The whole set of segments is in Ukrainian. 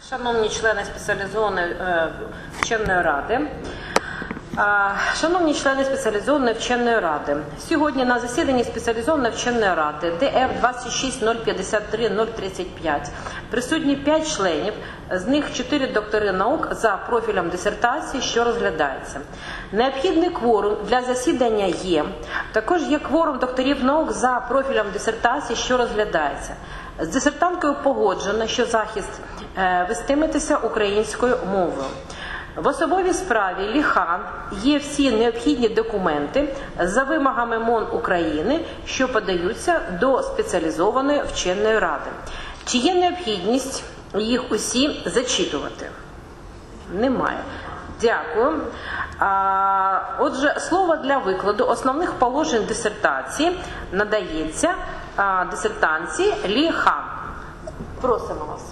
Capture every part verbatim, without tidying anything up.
Шановні члени спеціалізованої вченої ради, шановні члени спеціалізованої вченої ради, сьогодні на засіданні спеціалізованої вченої ради Д Ф двадцять шість нуль п'ятдесят три нуль тридцять п'ять присутні п'ять членів, з них чотири доктори наук за профілем дисертації, що розглядається. Необхідний кворум для засідання є. Також є кворум докторів наук за профілем дисертації, що розглядається. З дисертанткою погоджено, що захист е, вестиметься українською мовою. В особовій справі Ліхан є всі необхідні документи за вимогами МОН України, що подаються до спеціалізованої вченої ради. Чи є необхідність їх усі зачитувати? Немає. Дякую. А, отже, слово для викладу основних положень дисертації надається а, дисертанції Ліхан. Просимо вас.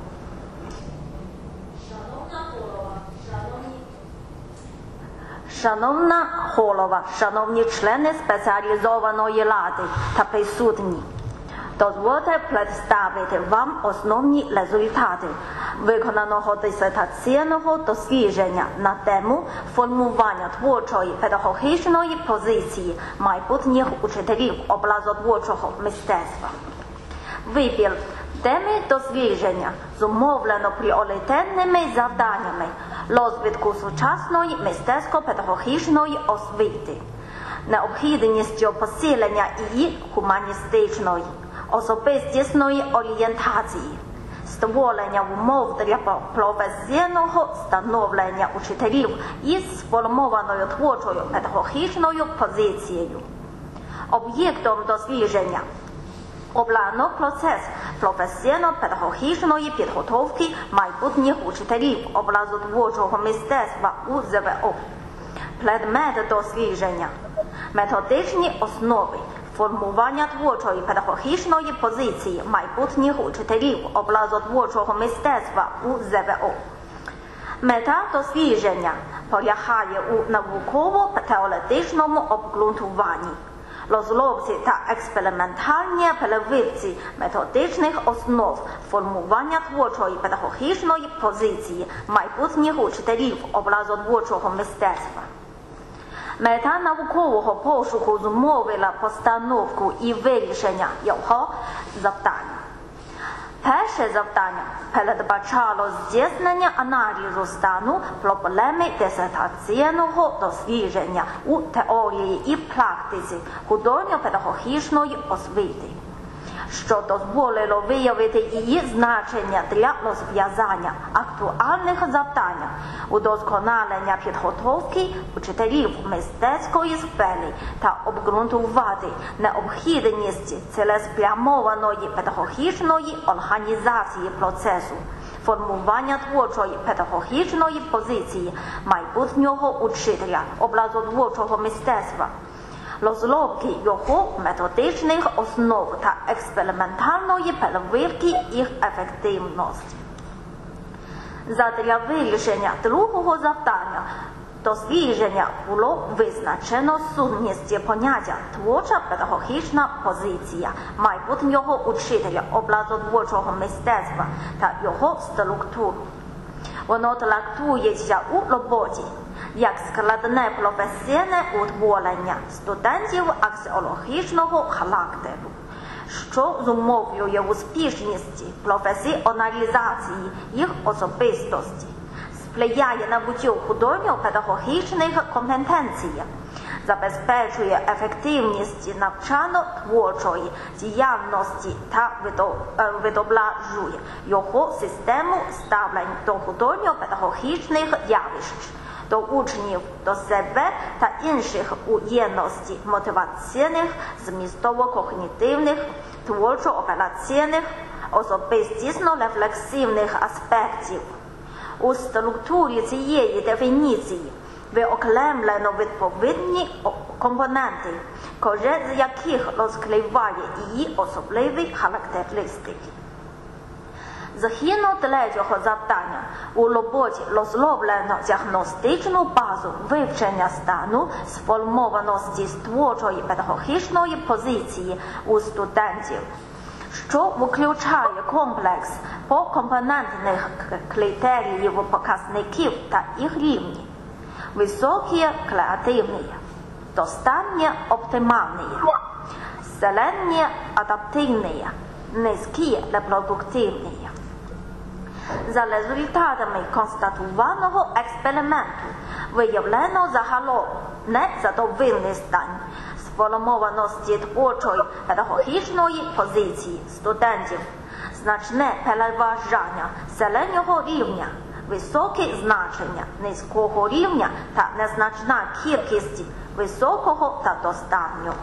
Шановна голова, шановні члени спеціалізованої ради та присутні, дозвольте представити вам основні результати виконаного дисертаційного дослідження на тему формування творчої педагогічної позиції майбутніх учителів образотворчого мистецтва. Вибір теми дослідження зумовлено пріоритетними завданнями розвитку сучасної мистецько-педагогічної освіти, необхідністю посилення її гуманістичної, особистісної орієнтації, створення умов для професійного становлення учителів із сформованою творчою педагогічною позицією. Об'єктом дослідження обрано процес професійно-педагогічної підготовки майбутніх учителів образотворчого мистецтва у З В О. Предмет дослідження – методичні основи формування творчої педагогічної позиції майбутніх учителів образотворчого мистецтва у З В О. Мета дослідження полягає у науково-теоретичному обґрунтуванні, розробці та експериментальній перевірці методичних основ формування творчої педагогічної позиції майбутніх учителів образотворчого мистецтва. Мета наукового пошуку зумовила постановку і вирішення його завдання. Перше завдання передбачало здійснення аналізу стану проблеми дисертаційного дослідження у теорії і практиці художньо-педагогічної освіти, що дозволило виявити її значення для розв'язання актуальних завдань, удосконалення підготовки учителів мистецької сфери та обґрунтувати необхідність цілеспрямованої педагогічної організації процесу формування творчої педагогічної позиції майбутнього учителя образотворчого мистецтва, розробки його методичних основ та експериментальної перевірки їх ефективності. Задля вирішення другого завдання дослідження було визначено сутність поняття творча педагогічна позиція майбутнього учителя образотворчого мистецтва та його структуру. Воно трактується у роботі як складне професійне утворення студентів аксіологічного характеру, що зумовлює успішність професіоналізації їх особистості, сприяє набуттю художньо-педагогічних компетенцій, забезпечує ефективність навчально-творчої діяльності та відображує його систему ставлень до художньо-педагогічних явищ, до учнів, до себе та інших у єдності мотиваційних, змістово-когнітивних, творчо-операційних, особистісно-рефлексивних аспектів. У структурі цієї дефініції виокремлено відповідні компоненти, кожен з яких розкриває її особливі характеристики. Згідно третього завдання у роботі розроблено діагностичну базу вивчення стану сформованості творчої педагогічної позиції у студентів, що включає комплекс покомпонентних критеріїв показників та їх рівні. Високі – креативні, достатньо оптимальні, середні – адаптивні, низькі – репродуктивні. За результатами констатованого експерименту виявлено загалом незадовільний стан сформованості творчої педагогічної позиції студентів, значне переважання середнього рівня, високе значення низького рівня та незначна кількість високого та достатнього.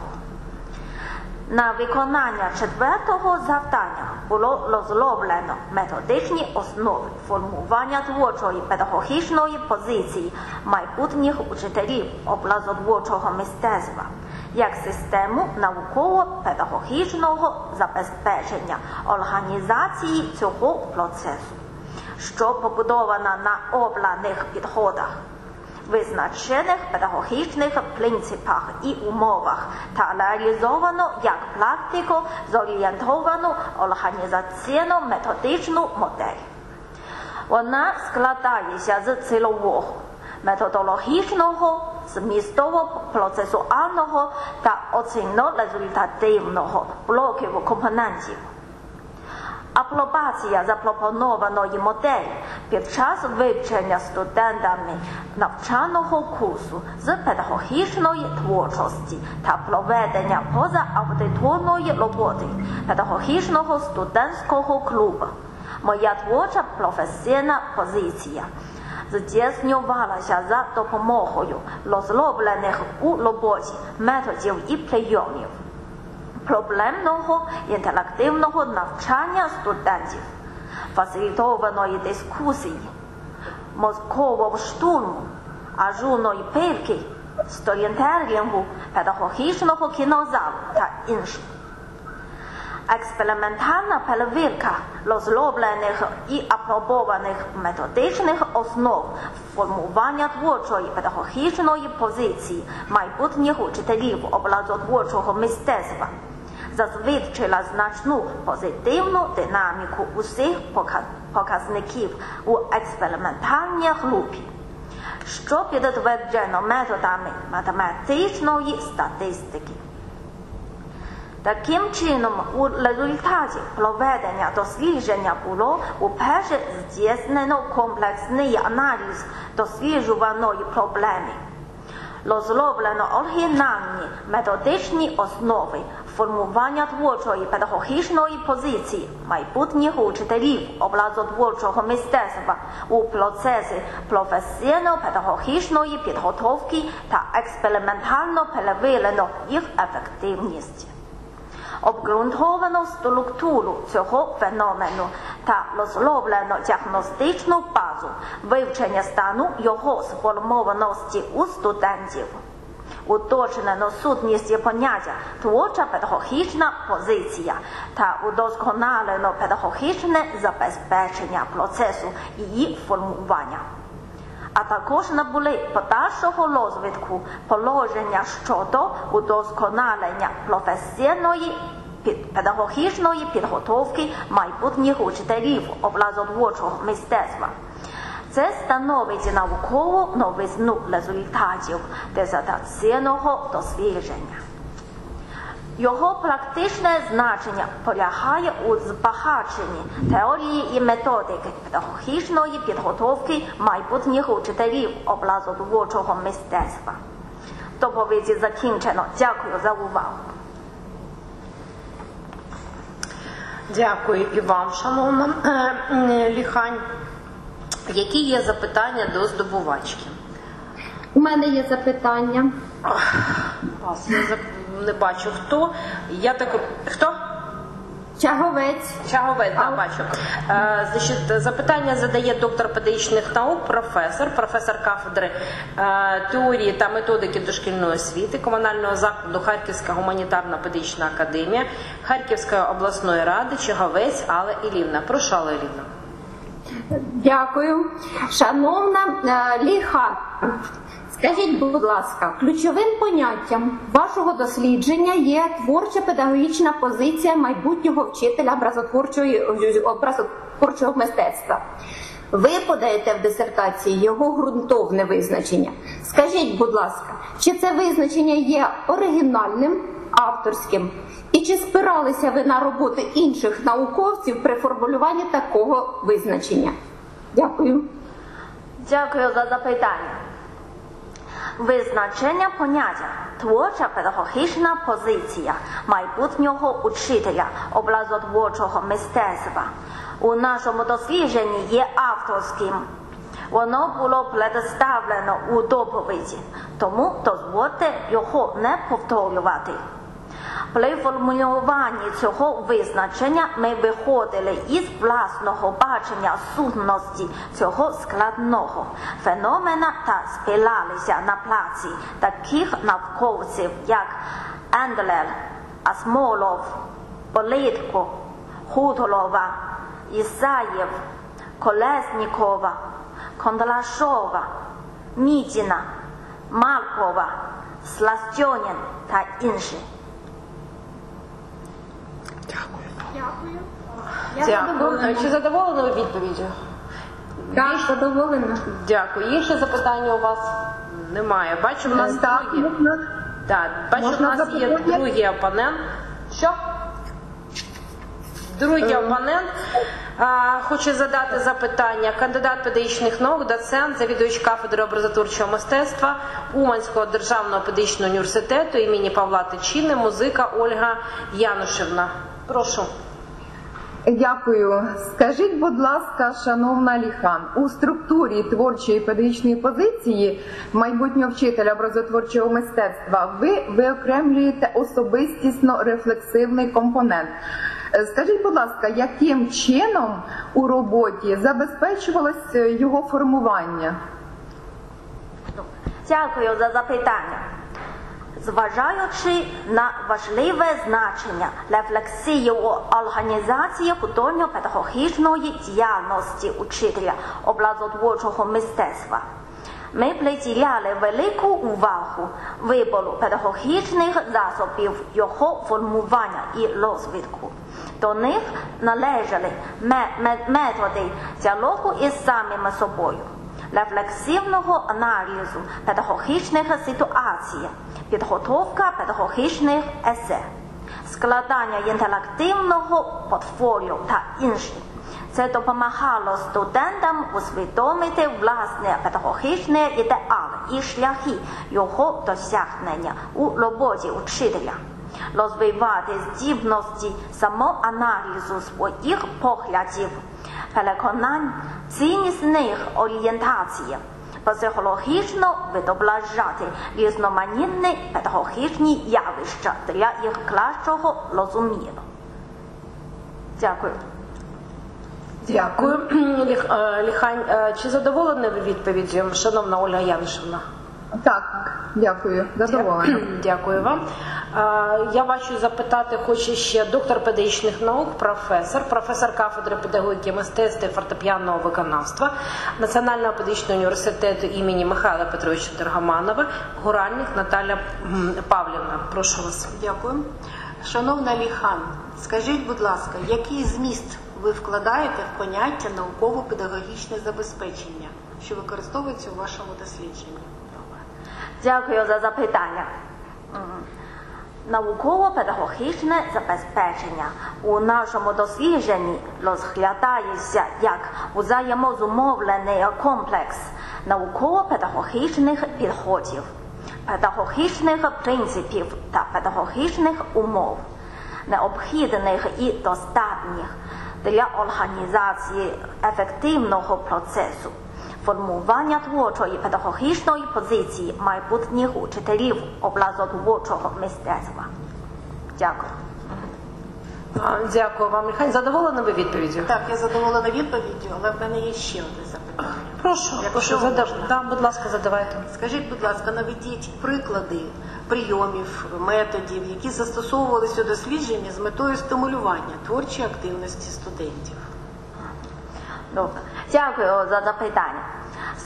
На виконання четвертого завдання було розроблено методичні основи формування творчої педагогічної позиції майбутніх учителів образотворчого мистецтва як систему науково-педагогічного забезпечення організації цього процесу, що побудована на обраних підходах, визначених педагогічних принципах і умовах та реалізовано як практико зорієнтовану організаційно-методичну модель. Вона складається з цілового, методологічного, змістово-процесуального та оцінно-результативного блоків компонентів. Апробація запропонованої моделі під час вивчення студентами навчального курсу з педагогічної творчості та проведення позааудиторної роботи педагогічного студентського клубу «Моя творча професійна позиція» здійснювалася за допомогою розроблених у роботі методів і прийомів проблемного інтерактивного навчання студентів, фасилітованої дискусії, мозкового штурму, ажурної пилки, сторінтелінгу, педагогічного кінозалу та інших. Експериментальна перевірка розроблених і апробованих методичних основ формування творчої педагогічної позиції майбутніх учителів образотворчого мистецтва засвідчила значну позитивну динаміку усіх показників у експериментальній групі, що підтверджено методами математичної статистики. Таким чином, у результаті проведення дослідження було уперше здійснено комплексний аналіз досліджуваної проблеми. Розроблено оригінальні методичні основи формування творчої педагогічної позиції майбутніх учителів образотворчого мистецтва у процесі професійно-педагогічної підготовки та експериментально перевірено їх ефективність. Обґрунтовано структуру цього феномену та розроблено діагностичну базу вивчення стану його сформованості у студентів. Уточнено сутність поняття «творча педагогічна позиція» та удосконалено педагогічне забезпечення процесу її формування. А також набули подальшого розвитку положення щодо удосконалення професійної педагогічної підготовки майбутніх учителів образотворчого мистецтва. Це становить наукову новизну результатів дисертаційного дослідження. Його практичне значення полягає у збагаченні теорії і методики педагогічної підготовки майбутніх учителів образотворчого мистецтва. Доповіді закінчено. Дякую за увагу. Дякую і вам, шановна Ліхань. Які є запитання до здобувачки? У мене є запитання. Вас я не бачу хто. Я так... Хто? Чаговець. Чаговець, так, бачу. Е, значить, запитання задає доктор педагогічних наук, професор, професор кафедри е, теорії та методики дошкільної освіти комунального закладу Харківська гуманітарна педагогічна академія Харківської обласної ради Чаговець Алла Іллівна. Прошу, Алла Іллівна. Дякую. Шановна Ліха, Скажіть, будь ласка, ключовим поняттям вашого дослідження є творча педагогічна позиція майбутнього вчителя образотворчої, образотворчого мистецтва. Ви подаєте в дисертації його ґрунтовне визначення. Скажіть, будь ласка, чи це визначення є оригінальним, авторським? І чи спиралися ви на роботи інших науковців при формулюванні такого визначення? Дякую. Дякую за запитання. Визначення поняття творча педагогічна позиція майбутнього учителя образотворчого мистецтва у нашому дослідженні є авторським. Воно було представлено у доповіді, тому дозвольте його не повторювати. При формулюванні цього визначення ми виходили із власного бачення сутності цього складного феномена та спиралися на праці таких науковців, як Ендлер, Асмолов, Політко, Хуторова, Ісаєв, Колеснікова, Кондрашова, Мідіна, Маркова, Сластьонін та інші. Дякую. Чи задоволені ви відповіддю? Так, задоволена. Дякую. Є ще запитання у вас? Немає. Бачу, в нас Так, другі. можна, Так, бачу, можна в нас є запитання? другий опонент. Що? Другий опонент а, хоче задати запитання. Кандидат педагогічних наук, доцент, завідувач кафедри образотворчого мистецтва Уманського державного педагогічного університету імені Павла Тичини, музика Ольга Янушевна. Прошу. Дякую. Скажіть, будь ласка, шановна Ліхан, у структурі творчої педагогічної позиції майбутнього вчителя образотворчого мистецтва ви виокремлюєте особистісно-рефлексивний компонент. Скажіть, будь ласка, яким чином у роботі забезпечувалось його формування? Дякую за запитання. Зважаючи на важливе значення рефлексії у організації художньо-педагогічної діяльності учителя образотворчого мистецтва, ми приділяли велику увагу вибору педагогічних засобів його формування і розвитку. До них належали методи діалогу із самим собою, рефлексивного аналізу педагогічних ситуацій, підготовка педагогічних есе, складання інтерактивного портфоліо та інші. Це допомагало студентам усвідомити власне педагогічне ідеали і шляхи його досягнення у роботі учителя, розвивати здібності самоаналізу своїх поглядів, переконань, ціннісних орієнтацій, психологічно відображати різноманітні педагогічні явища для їх кращого розуміння. Дякую. Дякую. Ліх- Ліхань, чи задоволені ви відповіддю, шановна Ольга Янушевна? Так, дякую. Задоволена. Дякую вам. Е, Я бачу, запитати хоче ще доктор педагогічних наук, професор, професор кафедри педагогіки мистецтва і фортепіанного виконавства Національного педагогічного університету імені Михайла Петровича Драгоманова, Гуральник Наталя м, Павлівна. Прошу вас. Дякую. Шановна Ліхан, скажіть, будь ласка, який зміст ви вкладаєте в поняття науково-педагогічне забезпечення, що використовується у вашому дослідженні? Дякую за запитання. Науково-педагогічне забезпечення у нашому дослідженні розглядається як взаємозумовлений комплекс науково-педагогічних підходів, педагогічних принципів та педагогічних умов, необхідних і достатніх для організації ефективного процесу формування творчої педагогічної позиції майбутніх учителів образотворчого мистецтва. Дякую. А, Дякую вам, Ліхань. Задоволені ви відповіддю? Так, я задоволена відповіддю, але в мене є ще одне запитання. Прошу, Якщо прошу можна. задав... да, будь ласка, задавайте. Скажіть, будь ласка, наведіть приклади прийомів, методів, які застосовувалися у дослідженні з метою стимулювання творчої активності студентів. Добре. Дякую за запитання.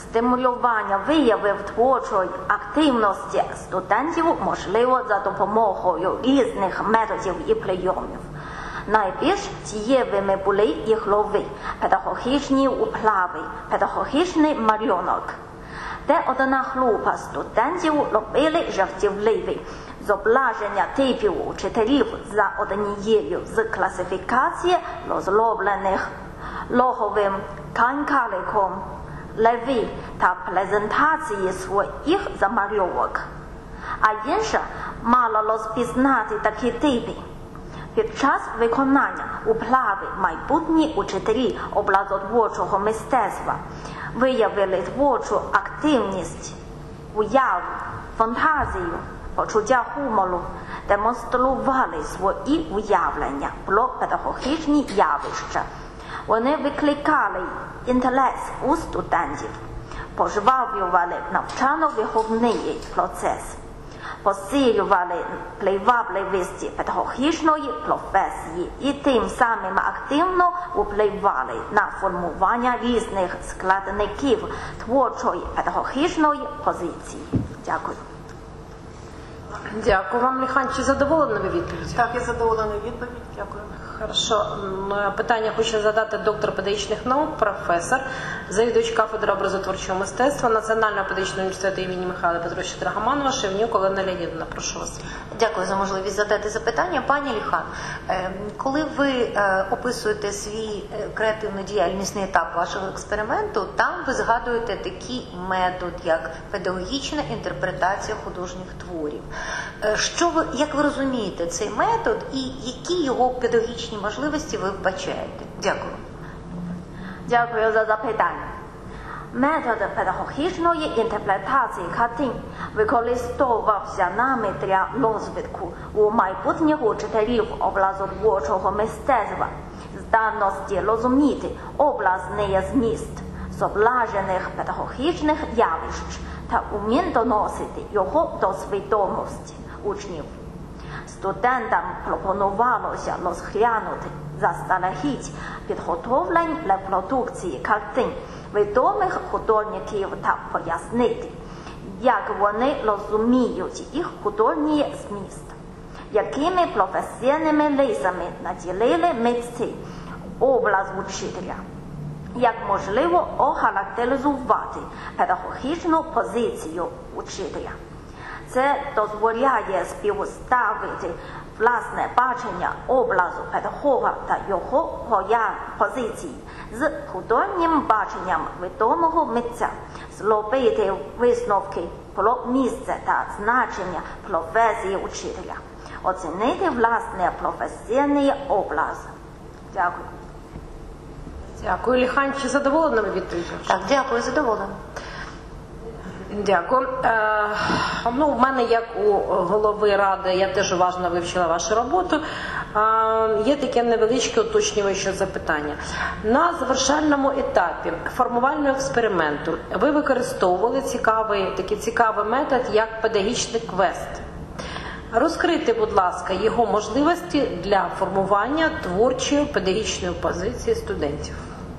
Стимулювання виявів творчої активності студентів можливо за допомогою різних методів і прийомів. Найбільш дієвими були ігрові, педагогічні вправи, педагогічний малюнок, де одна група студентів робили жартівливі зображення типів учителів за однією з класифікацій, розроблених Логовим, Канькаликом, Леві та презентації своїх замальовок. А інша мала розпізнати такі типи. Під час виконання вправи майбутні учителі образотворчого мистецтва виявили творчу активність, уяву, фантазію, почуття гумору, демонстрували свої уявлення про педагогічні явища. Вони викликали інтерес у студентів, пожвавлювали навчально-виховний процес, посилювали привабливість педагогічної професії і тим самим активно впливали на формування різних складників творчої педагогічної позиції. Дякую. Дякую вам, Ліхан. Чи задоволені ви відповідь? Так, я задоволена відповідь. Дякую. Хорошо. Питання хоче задати доктор педагогічних наук, професор, завідувач кафедри образотворчого мистецтва Національного педагогічного університету імені Михайла Петровича Драгоманова, Шевнюк Олена Леонідовна. Прошу вас. Дякую за можливість задати запитання. Пані Ліхан, коли ви описуєте свій креативний діяльнісний етап вашого експерименту, там ви згадуєте такий метод, як педагогічна інтерпретація художніх творів. Що ви, як ви розумієте цей метод і які його педагогічні можливості ви вбачаєте? Дякую. Дякую за запитання. Метод педагогічної інтерпретації картин використовувався нами для розвитку у майбутніх учителів образотворчого мистецтва, здатності розуміти образний зміст зображених педагогічних явищ та умінь доносити його до свідомості учнів. Студентам пропонувалося розглянути заздалегідь підготовлень репродукції картин відомих художників та пояснити, як вони розуміють їх художній зміст, якими професійними рисами наділили митці образ учителя, як можливо охарактеризувати педагогічну позицію учителя. Це дозволяє співставити власне бачення образу педагога та його позиції з художнім баченням відомого митця, зробити висновки про місце та значення професії учителя, оцінити власне професійний образ. Дякую. Дякую. Ліхан, чи задоволені ви відповіддю? Так, дякую, задоволена. Дякую. Е, ну, в мене, як у голови ради, я теж уважно вивчила вашу роботу, е, є таке невеличке уточнююче запитання. На завершальному етапі формувального експерименту ви використовували цікавий, такий цікавий метод, як педагогічний квест. Розкрийте, будь ласка, його можливості для формування творчої педагогічної позиції студентів.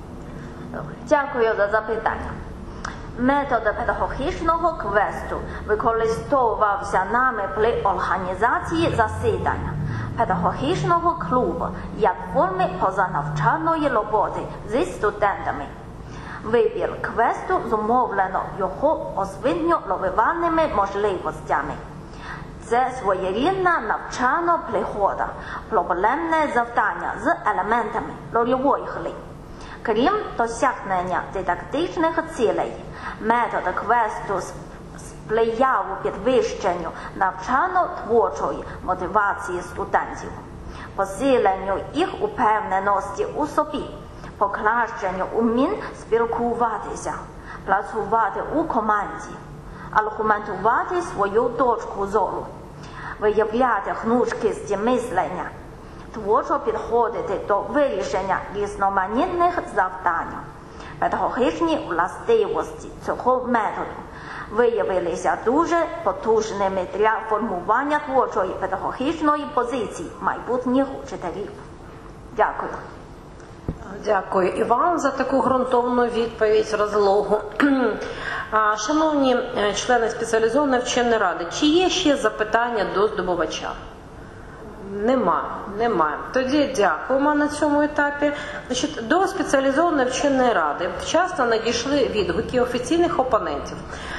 Дякую за запитання. Метод педагогічного квесту використовувався нами при організації засідання педагогічного клубу як форми позанавчальної роботи зі студентами. Вибір квесту зумовлено його освітньо-розвивальними можливостями. Це своєрідна навчальна пригода, проблемне завдання з елементами рольової гри. Крім досягнення дидактичних цілей, метод квесту сприяв підвищенню навчально-творчої мотивації студентів, посиленню їх упевненості у собі, покращенню умінь спілкуватися, працювати у команді, аргументувати свою точку зору, виявляти гнучкість мислення, творчо підходити до вирішення різноманітних завдань. Педагогічні властивості цього методу виявилися дуже потужними для формування творчої педагогічної позиції майбутніх учителів. Дякую. Дякую і вам за таку ґрунтовну відповідь, розлогу. А, Шановні члени спеціалізованої вченої ради, чи є ще запитання до здобувача? Немає, немає. Тоді дякуємо на цьому етапі. Значить, до спеціалізованої вченої ради вчасно надійшли відгуки офіційних опонентів.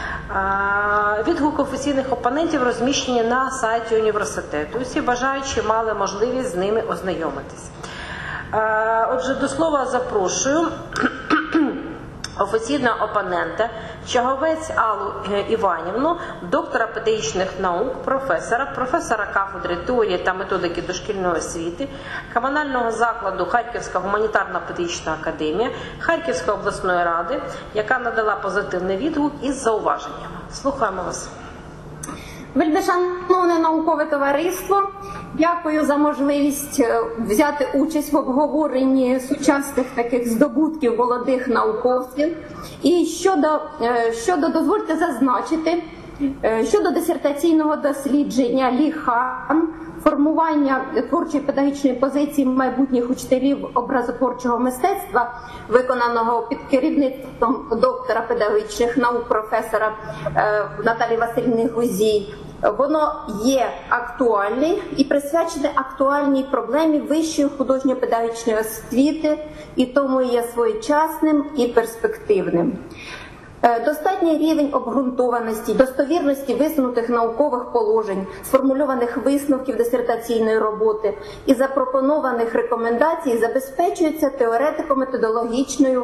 Відгуки офіційних опонентів розміщені на сайті університету. Усі бажаючі мали можливість з ними ознайомитись. Отже, до слова запрошую офіційного опонента Чаговець Аллу Іванівну, доктора педагогічних наук, професора, професора кафедри теорії та методики дошкільної освіти, комунального закладу Харківська гуманітарно-педагогічна академія, Харківської обласної ради, яка надала позитивний відгук із зауваженнями. Слухаємо вас. Вельмишановне наукове товариство, дякую за можливість взяти участь в обговоренні сучасних таких здобутків молодих науковців. І щодо, щодо дозвольте зазначити, щодо дисертаційного дослідження Ліхан, формування творчої педагогічної позиції майбутніх учителів образотворчого мистецтва, виконаного під керівництвом доктора педагогічних наук професора Наталії Василівни Гузій, воно є актуальне і присвячене актуальній проблемі вищої художньо-педагогічної освіти, і тому є своєчасним і перспективним. Достатній рівень обґрунтованості, достовірності висунутих наукових положень, сформульованих висновків дисертаційної роботи і запропонованих рекомендацій забезпечується теоретико-методологічною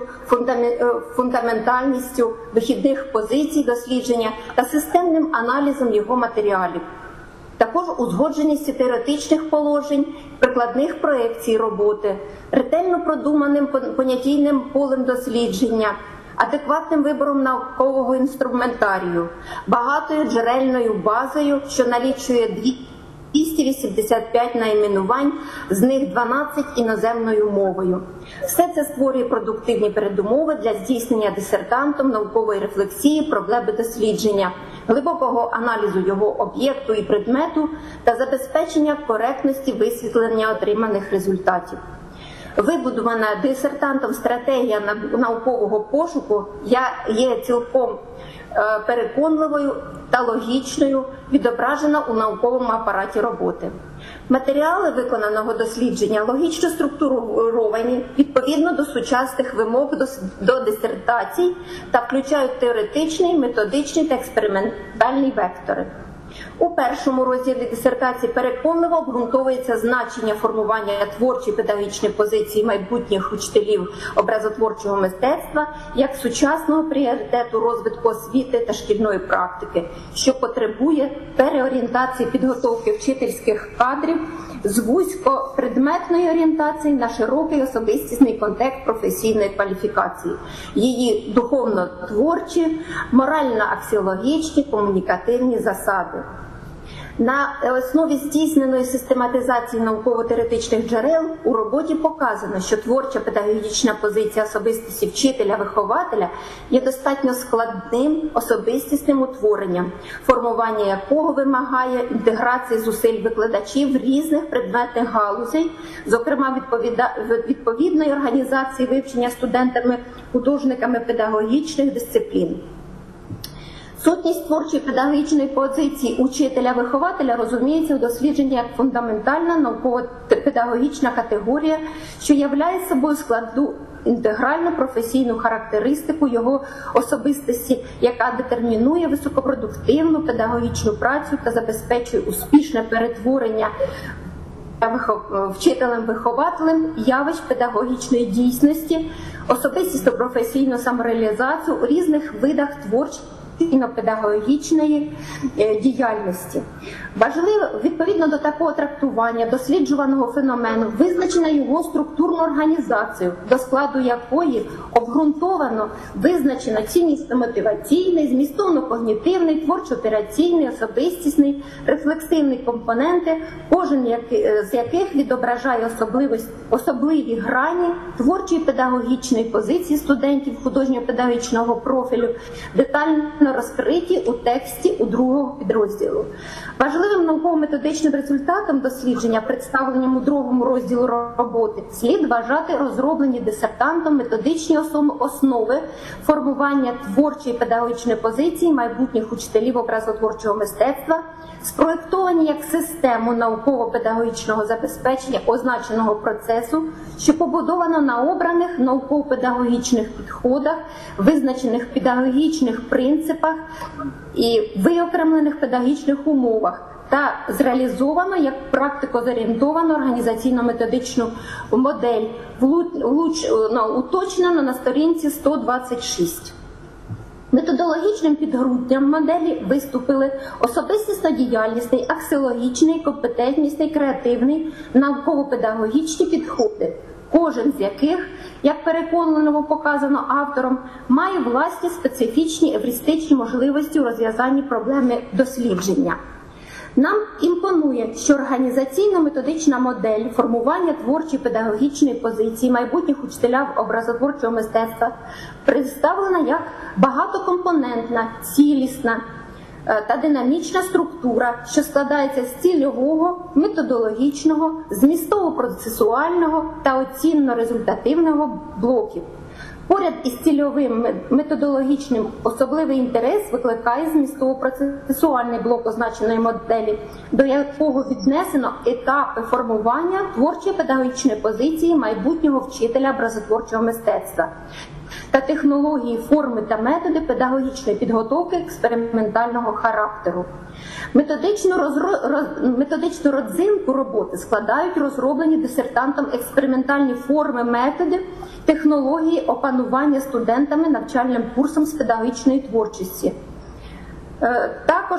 фундаментальністю вихідних позицій дослідження та системним аналізом його матеріалів. Також узгодженістю теоретичних положень, прикладних проекцій роботи, ретельно продуманим понятійним полем дослідження, адекватним вибором наукового інструментарію, багатою джерельною базою, що налічує двісті вісімдесят п'ять найменувань, з них дванадцять іноземною мовою. Все це створює продуктивні передумови для здійснення дисертантом наукової рефлексії проблеми дослідження, глибокого аналізу його об'єкту і предмету та забезпечення коректності висвітлення отриманих результатів. Вибудована дисертантом стратегія наукового пошуку є цілком переконливою та логічною, відображена у науковому апараті роботи. Матеріали виконаного дослідження логічно структуровані відповідно до сучасних вимог до дисертацій та включають теоретичний, методичний та експериментальний вектори. У першому розділі дисертації переконливо обґрунтовується значення формування творчої педагогічної позиції майбутніх учителів образотворчого мистецтва як сучасного пріоритету розвитку освіти та шкільної практики, що потребує переорієнтації підготовки вчительських кадрів з вузькопредметної орієнтації на широкий особистісний контекст професійної кваліфікації, її духовно-творчі, морально-аксіологічні, комунікативні засади. На основі здійсненої систематизації науково-теоретичних джерел у роботі показано, що творча педагогічна позиція особистості вчителя-вихователя є достатньо складним особистісним утворенням, формування якого вимагає інтеграції зусиль викладачів різних предметних галузей, зокрема відповідної організації вивчення студентами, художниками педагогічних дисциплін. Сутність творчої педагогічної позиції учителя-вихователя розуміється у дослідженні як фундаментальна науково-педагогічна категорія, що являє собою складну інтегральну професійну характеристику його особистості, яка детермінує високопродуктивну педагогічну працю та забезпечує успішне перетворення вчителем-вихователем явищ педагогічної дійсності, особистісну професійну самореалізацію у різних видах творчості педагогічної діяльності. Важливо, відповідно до такого трактування досліджуваного феномену, визначена його структурну організацію, до складу якої обґрунтовано визначено ціннісно-мотиваційний, змістовно-когнітивний, творчо-операційний, особистісний, рефлексивний компоненти, кожен з яких відображає особливі грані творчої педагогічної позиції студентів художньо-педагогічного профілю, детальне детально розкриті у тексті у другого підрозділу. Важливим науково-методичним результатом дослідження, представленим у другому розділі роботи, слід вважати розроблені дисертантом методичні основи формування творчої педагогічної позиції майбутніх учителів образотворчого мистецтва, спроєктовані як систему науково-педагогічного забезпечення означеного процесу, що побудовано на обраних науково-педагогічних підходах, визначених педагогічних принципах і виокремлених педагогічних умовах, та зреалізовано як практико-зорієнтовану організаційно-методичну модель, влуч, ну, уточнено на сторінці сто двадцять шість. Методологічним підґрунтям моделі виступили особистісно-діяльнісний, аксіологічний, компетентнісний, креативний, науково-педагогічні підходи, кожен з яких, як переконливо показано автором, має власні специфічні евристичні можливості у розв'язанні проблеми дослідження. Нам імпонує, що організаційно-методична модель формування творчої педагогічної позиції майбутніх учителів образотворчого мистецтва представлена як багатокомпонентна, цілісна та динамічна структура, що складається з цільового, методологічного, змістово-процесуального та оцінно-результативного блоків. Поряд із цільовим методологічним особливий інтерес викликає змістово-процесуальний блок означеної моделі, до якого віднесено етапи формування творчої педагогічної позиції майбутнього вчителя образотворчого мистецтва та технології, форми та методи педагогічної підготовки експериментального характеру. Методичну, розро... роз... Методичну родзинку роботи складають розроблені дисертантом експериментальні форми, методи, технології опанування студентами навчальним курсом з педагогічної творчості. Також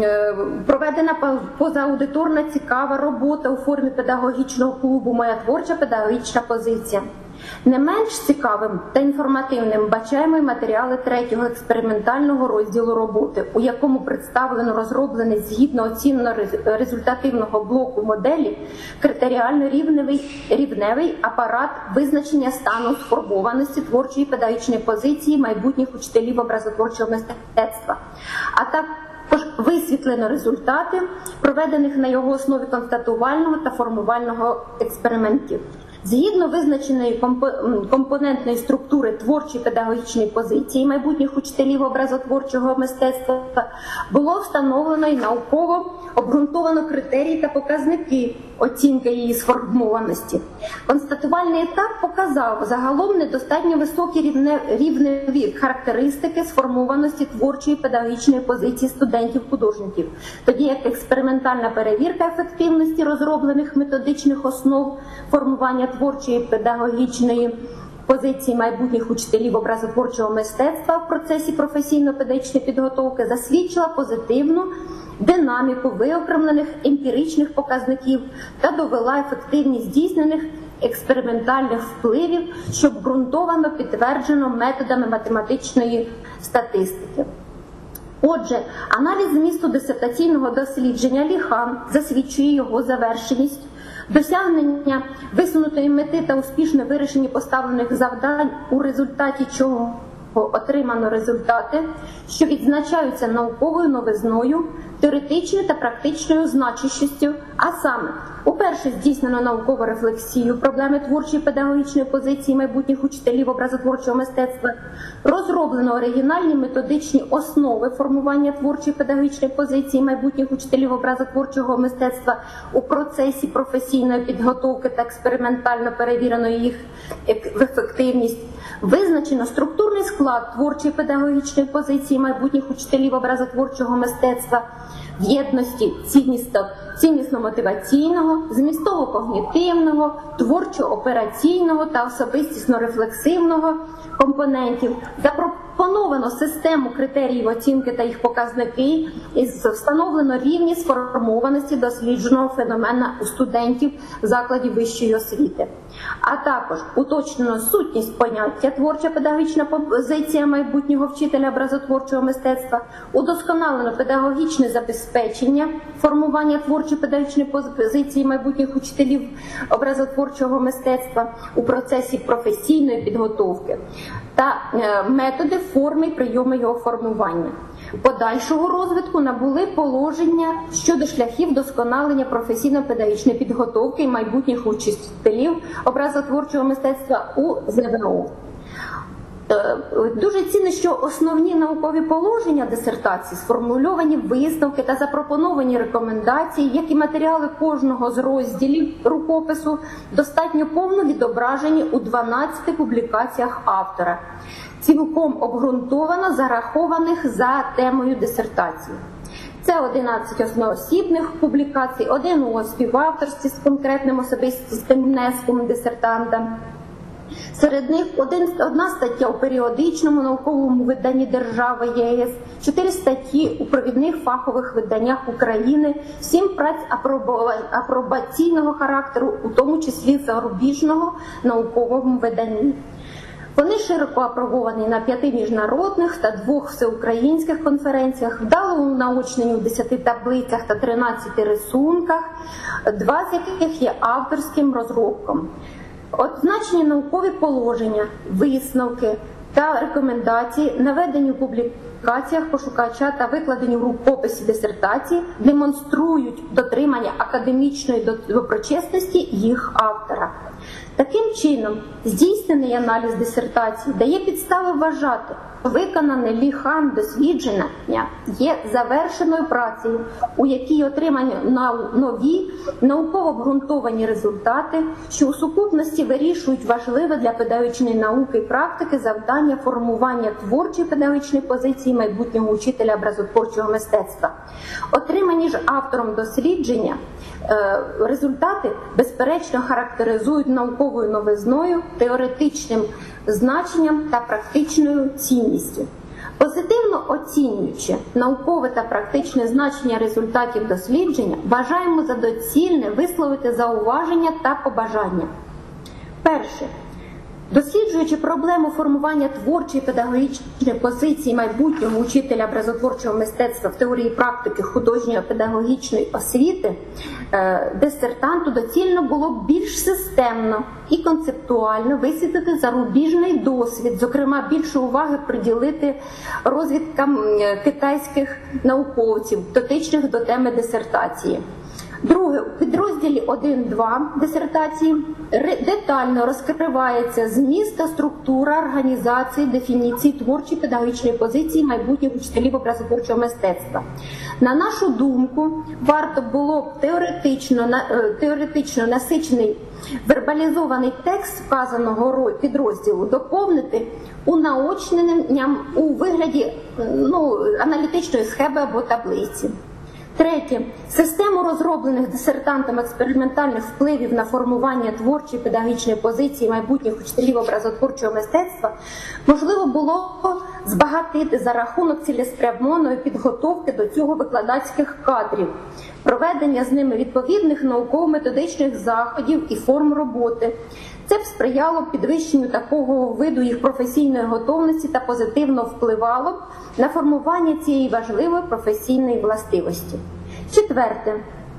проведена позааудиторна цікава робота у формі педагогічного клубу «Моя творча педагогічна позиція». Не менш цікавим та інформативним бачаємо й матеріали третього експериментального розділу роботи, у якому представлено розроблений згідно оцінно-результативного блоку моделі критеріально-рівневий рівневий апарат визначення стану сформованості творчої педагогічної позиції майбутніх учителів образотворчого мистецтва, а також висвітлено результати проведених на його основі констатувального та формувального експериментів. Згідно визначеної компонентної структури творчої педагогічної позиції майбутніх учителів образотворчого мистецтва було встановлено і науково обґрунтовано критерії та показники оцінки її сформованості. Констатувальний етап показав загалом недостатньо високі рівневі характеристики сформованості творчої педагогічної позиції студентів-художників, тоді як експериментальна перевірка ефективності розроблених методичних основ формування творчої педагогічної позиції майбутніх учителів образотворчого мистецтва в процесі професійно-педагогічної підготовки засвідчила позитивну динаміку виокремлених емпіричних показників та довела ефективність здійснених експериментальних впливів, що обґрунтовано підтверджено методами математичної статистики. Отже, аналіз змісту дисертаційного дослідження Ліхан засвідчує його завершеність, досягнення висунутої мети та успішне вирішення поставлених завдань, у результаті чого отримано результати, що відзначаються науковою новизною, теоретичною та практичною значущістю, а саме, уперше здійснено наукову рефлексію проблеми творчої педагогічної позиції майбутніх учителів образотворчого мистецтва, розроблено оригінальні методичні основи формування творчої педагогічної позиції майбутніх учителів образотворчого мистецтва у процесі професійної підготовки та експериментально перевірено їх ефективність, визначено структурний склад творчої педагогічної позиції майбутніх учителів образотворчого мистецтва в єдності ціннісно-мотиваційного, змістово-когнітивного, творчо-операційного та особистісно-рефлексивного компонентів. Запропоновано систему критеріїв оцінки та їх показники і встановлено рівні сформованості дослідженого феномена у студентів закладів вищої освіти. А також уточнено сутність поняття творча педагогічна позиція майбутнього вчителя образотворчого мистецтва, удосконалено педагогічне забезпечення формування творчої педагогічної позиції майбутніх учителів образотворчого мистецтва у процесі професійної підготовки та методи, форми і прийоми його формування. подальшого розвитку набули положення щодо шляхів досконалення професійно-педагогічної підготовки і майбутніх учителів образотворчого мистецтва у ЗВО. Дуже цінно, що основні наукові положення дисертації, сформульовані висновки та запропоновані рекомендації, як і матеріали кожного з розділів рукопису, достатньо повно відображені у дванадцяти публікаціях автора, цілком обґрунтовано зарахованих за темою дисертації. Це одинадцять одноосібних публікацій, один у співавторстві з конкретним особистим внеском дисертанта. Серед них один, одна стаття у періодичному науковому виданні держави ЄС, чотири статті у провідних фахових виданнях України, сім праць апробаційного характеру, у тому числі зарубіжного науковому виданні. Вони широко апробовані на п'яти міжнародних та двох всеукраїнських конференціях, вдало унаочнені у десяти таблицях та тринадцяти рисунках, два з яких є авторським розробком. Означені наукові положення, висновки та рекомендації, наведені у публікаціях пошукача та викладені в рукописі дисертації, демонструють дотримання академічної доброчесності їх автора. Таким чином, здійснений аналіз дисертації дає підстави вважати, що виконане Ліхан дослідження є завершеною працею, у якій отримані нові науково обґрунтовані результати, що у сукупності вирішують важливе для педагогічної науки і практики завдання формування творчої педагогічної позиції майбутнього учителя образотворчого мистецтва. Отримані ж автором дослідження результати безперечно характеризують науковою новизною, теоретичним значенням та практичною цінністю. Позитивно оцінюючи наукове та практичне значення результатів дослідження, вважаємо за доцільне висловити зауваження та побажання. Перше. Досліджуючи проблему формування творчої педагогічної позиції майбутнього учителя образотворчого мистецтва в теорії практики художньої педагогічної освіти, дисертанту доцільно було б більш системно і концептуально висвітлити зарубіжний досвід, зокрема більше уваги приділити розвідкам китайських науковців, дотичних до теми дисертації. Друге, у підрозділі один-два дисертації детально розкривається зміст та структура організації дефініції творчої педагогічної позиції майбутніх учителів образотворчого мистецтва. На нашу думку, варто було б теоретично, теоретично насичений вербалізований текст вказаного підрозділу доповнити унаочненням у вигляді ну, аналітичної схеми або таблиці. Третє. Систему розроблених дисертантом експериментальних впливів на формування творчої педагогічної позиції майбутніх учителів образотворчого мистецтва можливо було збагатити за рахунок цілеспрямованої підготовки до цього викладацьких кадрів, проведення з ними відповідних науково-методичних заходів і форм роботи. Це б сприяло підвищенню такого виду їх професійної готовності та позитивно впливало б на формування цієї важливої професійної властивості. Четверте.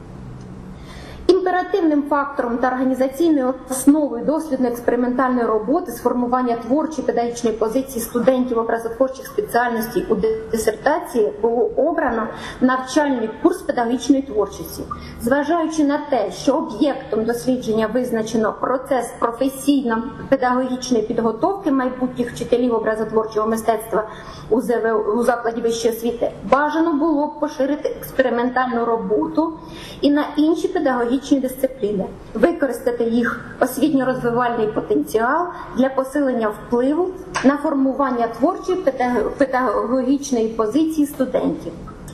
Імперативним фактором та організаційною основою дослідно-експериментальної роботи з формування творчої педагогічної позиції студентів образотворчих спеціальностей у дисертації було обрано навчальний курс педагогічної творчості. Зважаючи на те, що об'єктом дослідження визначено процес професійно-педагогічної підготовки майбутніх вчителів образотворчого мистецтва у закладі вищої освіти, бажано було б поширити експериментальну роботу і на інші педагогічні дисципліни, використати їх освітньо-розвивальний потенціал для посилення впливу на формування творчої педагогічної позиції студентів.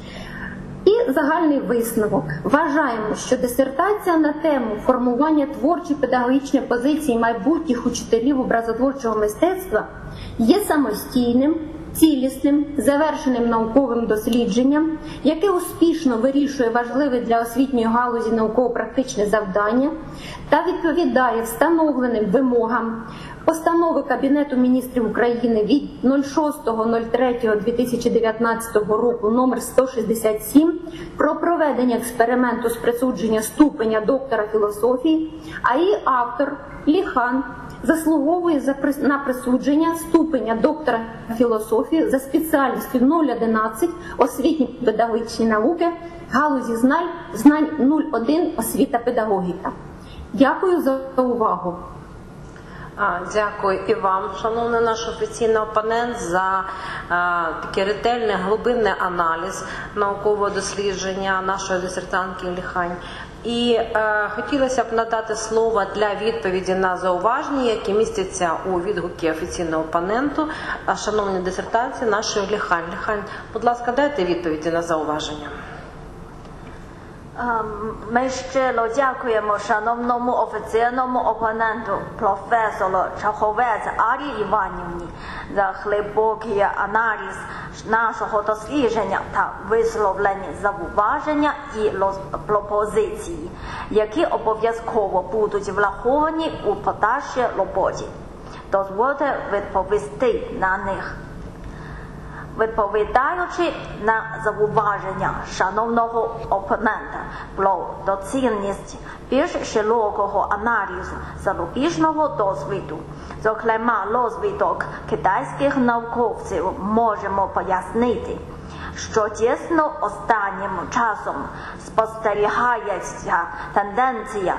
І загальний висновок. Вважаємо, що дисертація на тему формування творчої педагогічної позиції майбутніх учителів образотворчого мистецтва є самостійним, цілісним, завершеним науковим дослідженням, яке успішно вирішує важливе для освітньої галузі науково-практичне завдання та відповідає встановленим вимогам Постанови Кабінету міністрів України від шостого третього дві тисячі дев'ятнадцятого року номер сто шістдесят сім про проведення експерименту з присудження ступеня доктора філософії, а її автор Ліхан заслуговує за прис- на присудження ступеня доктора філософії за спеціальністю нуль одинадцять освітні педагогічні науки, галузі знань, знань нуль один освіта педагогіка. Дякую за увагу. А, Дякую і вам, шановний наш офіційний опонент, за а, такий ретельний глибинний аналіз наукового дослідження нашої дисертантки Ліхань. І е, хотілося б надати слово для відповіді на зауваження, які містяться у відгукі офіційного опоненту, а, шановні дисертації нашої Ліхань. Ліхань, будь ласка, дайте відповіді на зауваження. Ми щиро дякуємо шановному офіційному опоненту професору Чаховець Арії Іванівні за глибокий аналіз нашого дослідження та висловлені зауваження і пропозиції, які обов'язково будуть враховані у подальшій роботі. Дозвольте відповісти на них. Відповідаючи на зауваження шановного опонента про доцільність більш широкого аналізу зарубіжного досвіду, зокрема розвиток китайських науковців, можемо пояснити, що дійсно останнім часом спостерігається тенденція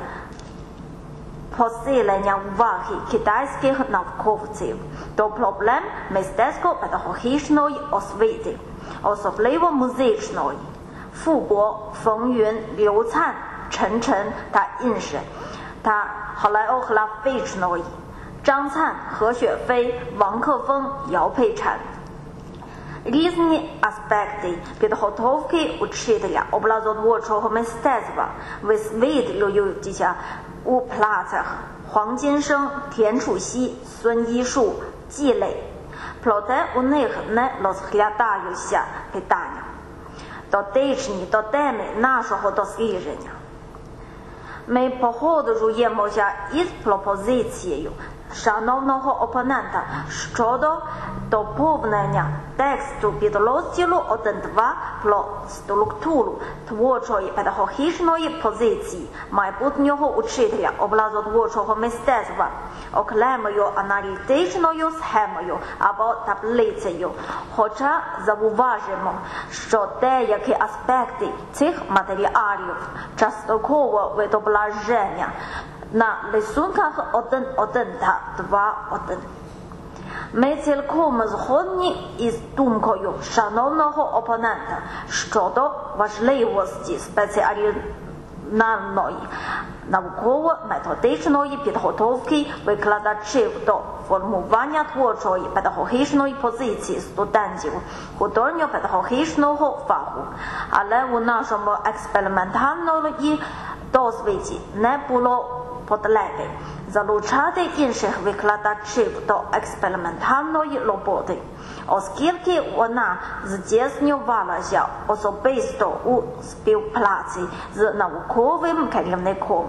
посилення уваги китайських науковців до проблем мистецько-педагогічної освіти, особливо музичної. Фуго, Фенгюн, Лю Цан, Чен Чен та інші, та хореографічної. Чжан Цан, He Xuefei, Wang Kefeng, Yao Peichan. Різні аспекти підготовки учителя образотворчого мистецтва висвітлюються у працях Хуang Jinsheng, Tian Chuxi, Sun Yishu, Ji Lei. Проте у них не розглядаються питання, дотичні до теми нашого дослідження. Ми погоджуємося із пропозицією шановного опонента щодо доповнення тексту підрозділу один два про структуру творчої педагогічної позиції майбутнього учителя образотворчого мистецтва окремою аналітичною схемою або таблицею. Хоча зауважимо, що деякі аспекти цих матеріалів частково відображення на рисунках один один та два один. Ми цілком згодні із думкою шановного опонента щодо важливості спеціальної науково-методичної підготовки викладачів до формування творчої педагогічної позиції студентів художньо-педагогічного фаху. Але у нашому експериментальному досвіді не було потреби залучати інших викладачів до експериментальної роботи, оскільки вона здійснювалася особисто у співпраці з науковим керівником.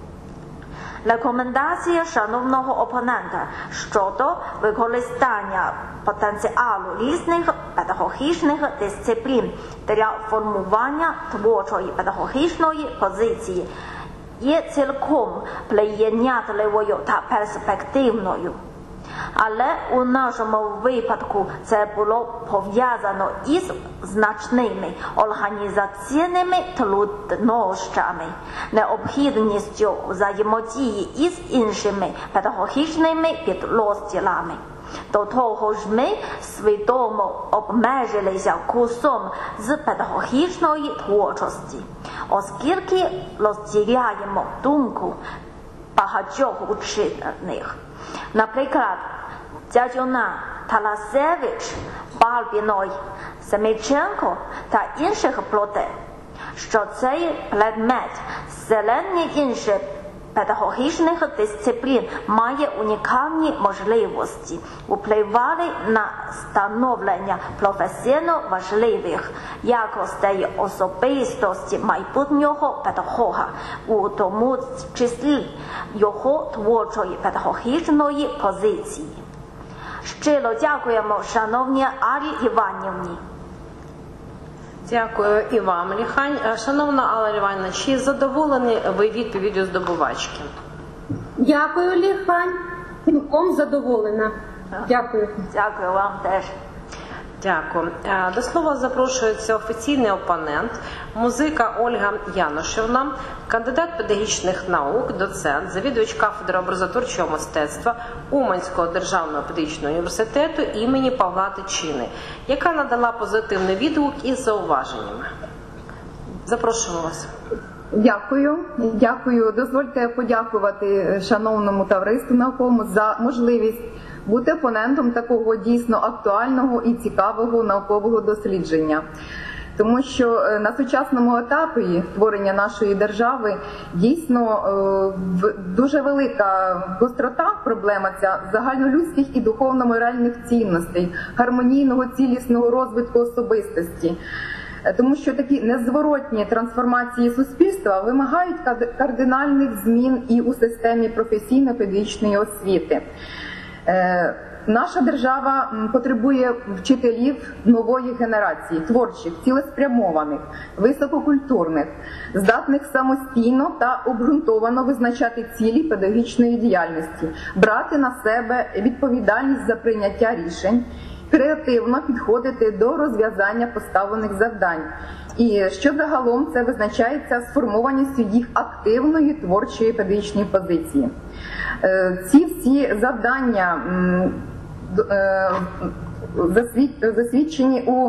Рекомендації шановного опонента щодо використання потенціалу різних педагогічних дисциплін для формування творчої педагогічної позиції є цілком прийнятливою та перспективною. Але у нашому випадку це було пов'язано із значними організаційними труднощами, необхідністю взаємодії із іншими педагогічними підрозділами. До того ж ми свідомо обмежилися курсом з педагогічної творчості, оскільки розділяємо думку багатьох учених. Наприклад, Дзядзюна, Таласевич, Балбіной, Семиченко та інших про те, що цей предмет серед інших педагогічних дисциплін має унікальні можливості впливати на становлення професійно важливих якостей особистості майбутнього педагога, у тому числі його творчої педагогічної позиції. Щиро дякуємо шановній Арії Іванівні. Дякую і вам, Ліхань. Шановна Алла Іванівна, чи задоволені ви відповіддю здобувачки? Дякую, Ліхань. Цілком задоволена. Дякую. Дякую вам теж. Дякую. Е, До слова запрошується офіційний опонент, музика Ольга Янушевна, кандидат педагогічних наук, доцент, завідувач кафедри образотворчого мистецтва Уманського державного педагогічного університету імені Павла Тичини, яка надала позитивний відгук із зауваженнями. Запрошуємо вас. Дякую. Дякую. Дозвольте подякувати шановному товариству науковому за можливість бути опонентом такого дійсно актуального і цікавого наукового дослідження. Тому що на сучасному етапі створення нашої держави дійсно дуже велика гострота проблема ця загальнолюдських і духовно-моральних цінностей, гармонійного цілісного розвитку особистості. Тому що такі незворотні трансформації суспільства вимагають кардинальних змін і у системі професійно-педагогічної освіти. Наша держава потребує вчителів нової генерації, творчих, цілеспрямованих, висококультурних, здатних самостійно та обґрунтовано визначати цілі педагогічної діяльності, брати на себе відповідальність за прийняття рішень, креативно підходити до розв'язання поставлених завдань. І що загалом це визначається сформованістю їх активної творчої педагогічної позиції. Ці всі завдання засвідчені у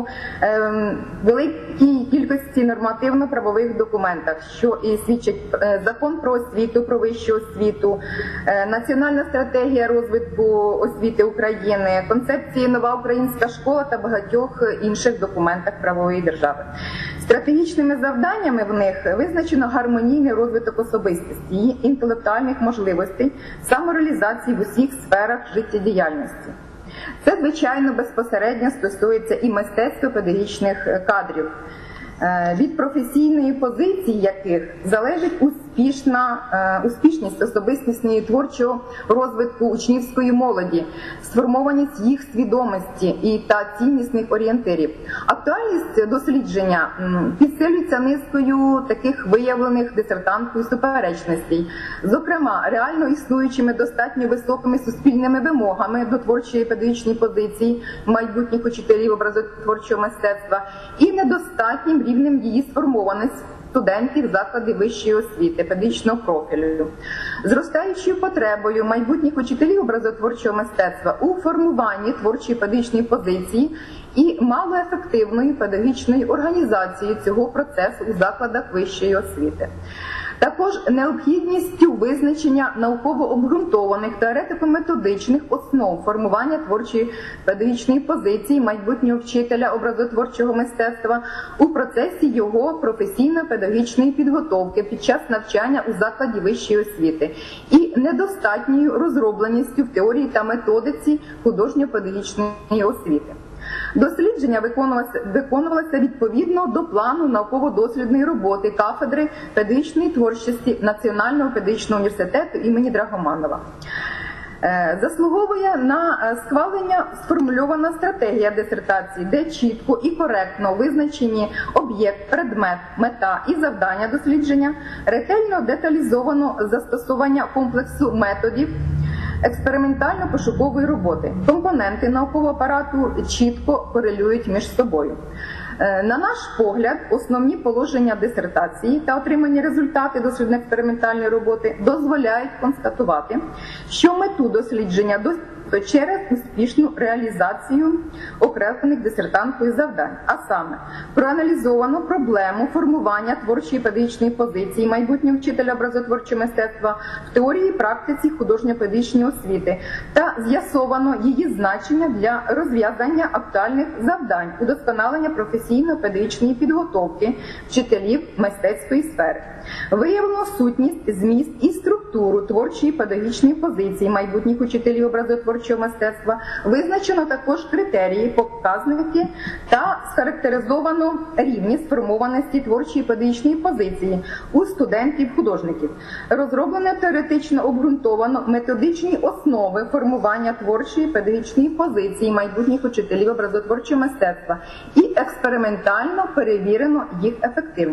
великій кількості нормативно-правових документах, що і свідчать Закон про освіту, про вищу освіту, Національна стратегія розвитку освіти України, концепції «Нова українська школа» та багатьох інших документах правової держави. Стратегічними завданнями в них визначено гармонійний розвиток особистості, її інтелектуальних можливостей, самореалізації в усіх сферах життєдіяльності. Це, звичайно, безпосередньо стосується і мистецтво-педагогічних кадрів, від професійної позиції яких залежить успішна, успішність особистісної творчого розвитку учнівської молоді, сформованість їх свідомості і та ціннісних орієнтирів. Актуальність дослідження підсилюється низкою таких виявлених дисертантською суперечностей, зокрема, реально існуючими достатньо високими суспільними вимогами до творчої педагогічної позиції майбутніх учителів образотворчого мистецтва і недостатнім рівнем її сформованості студентів закладів вищої освіти, педагогічного профілю, зростаючою потребою майбутніх учителів образотворчого мистецтва у формуванні творчої педагогічної позиції і малоефективною педагогічною організацією цього процесу у закладах вищої освіти. Також необхідністю визначення науково обґрунтованих теоретико-методичних основ формування творчої педагогічної позиції майбутнього вчителя образотворчого мистецтва у процесі його професійно-педагогічної підготовки під час навчання у закладі вищої освіти і недостатньою розробленістю в теорії та методиці художньо-педагогічної освіти. Дослідження виконувалося, виконувалося відповідно до плану науково-дослідної роботи кафедри педагогічної творчості Національного педагогічного університету імені Драгоманова. Заслуговує на схвалення сформульована стратегія дисертації, де чітко і коректно визначені об'єкт, предмет, мета і завдання дослідження, ретельно деталізовано застосування комплексу методів експериментально-пошукової роботи. Компоненти наукового апарату чітко корелюють між собою. На наш погляд, основні положення дисертації та отримані результати дослідно-експериментальної роботи дозволяють констатувати, що мету дослідження то через успішну реалізацію окремих дисертантських завдань, а саме проаналізовано проблему формування творчої педагогічної позиції майбутнього вчителя образотворчого мистецтва в теорії і практиці художньо-педагогічної освіти та з'ясовано її значення для розв'язання актуальних завдань удосконалення професійно-педагогічної підготовки вчителів мистецької сфери. Виявлено сутність, зміст і структуру творчої педагогічної позиції майбутніх учителів образотворчого мистецтва, визначено також критерії, показники та схарактеризовано рівні сформованості творчої педагогічної позиції у студентів-художників. Розроблено теоретично обґрунтовано методичні основи формування творчої педагогічної позиції майбутніх учителів образотворчого мистецтва і експериментально перевірено їх ефективність.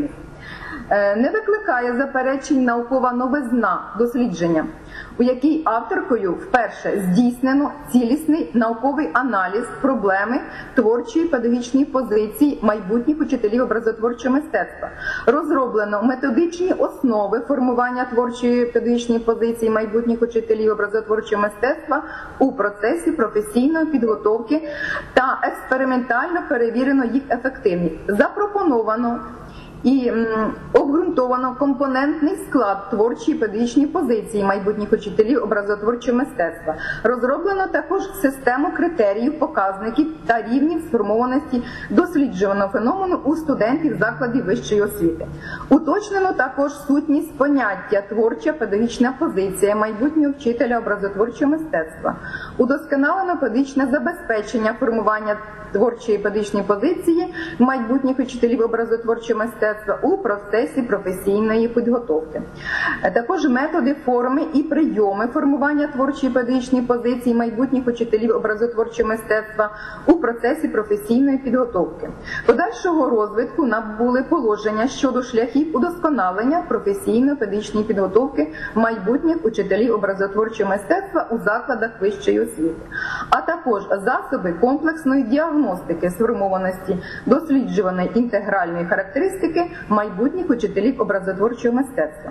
Не викликає заперечень наукова новизна дослідження, у якій авторкою вперше здійснено цілісний науковий аналіз проблеми творчої педагогічної позиції майбутніх учителів образотворчого мистецтва. Розроблено методичні основи формування творчої педагогічної позиції майбутніх учителів образотворчого мистецтва у процесі професійної підготовки та експериментально перевірено їх ефективність. Запропоновано і обґрунтовано компонентний склад творчої педагогічної позиції майбутніх учителів образотворчого мистецтва. Розроблено також систему критеріїв, показників та рівнів сформованості досліджуваного феномену у студентів закладів вищої освіти. Уточнено також сутність поняття творча педагогічна позиція майбутнього вчителя образотворчого мистецтва. Удосконалено педагогічне забезпечення формування творчої педагогічної позиції майбутніх учителів образотворчого мистецтва у процесі професійної підготовки. Також методи, форми і прийоми формування творчої педагогічної позиції майбутніх учителів образотворчого мистецтва у процесі професійної підготовки. Подальшого розвитку набули положення щодо шляхів удосконалення професійної педагогічної підготовки майбутніх учителів образотворчого мистецтва у закладах вищої освіти, а також засоби комплексної діагностики сформованості досліджуваної інтегральної характеристики майбутніх учителів образотворчого мистецтва.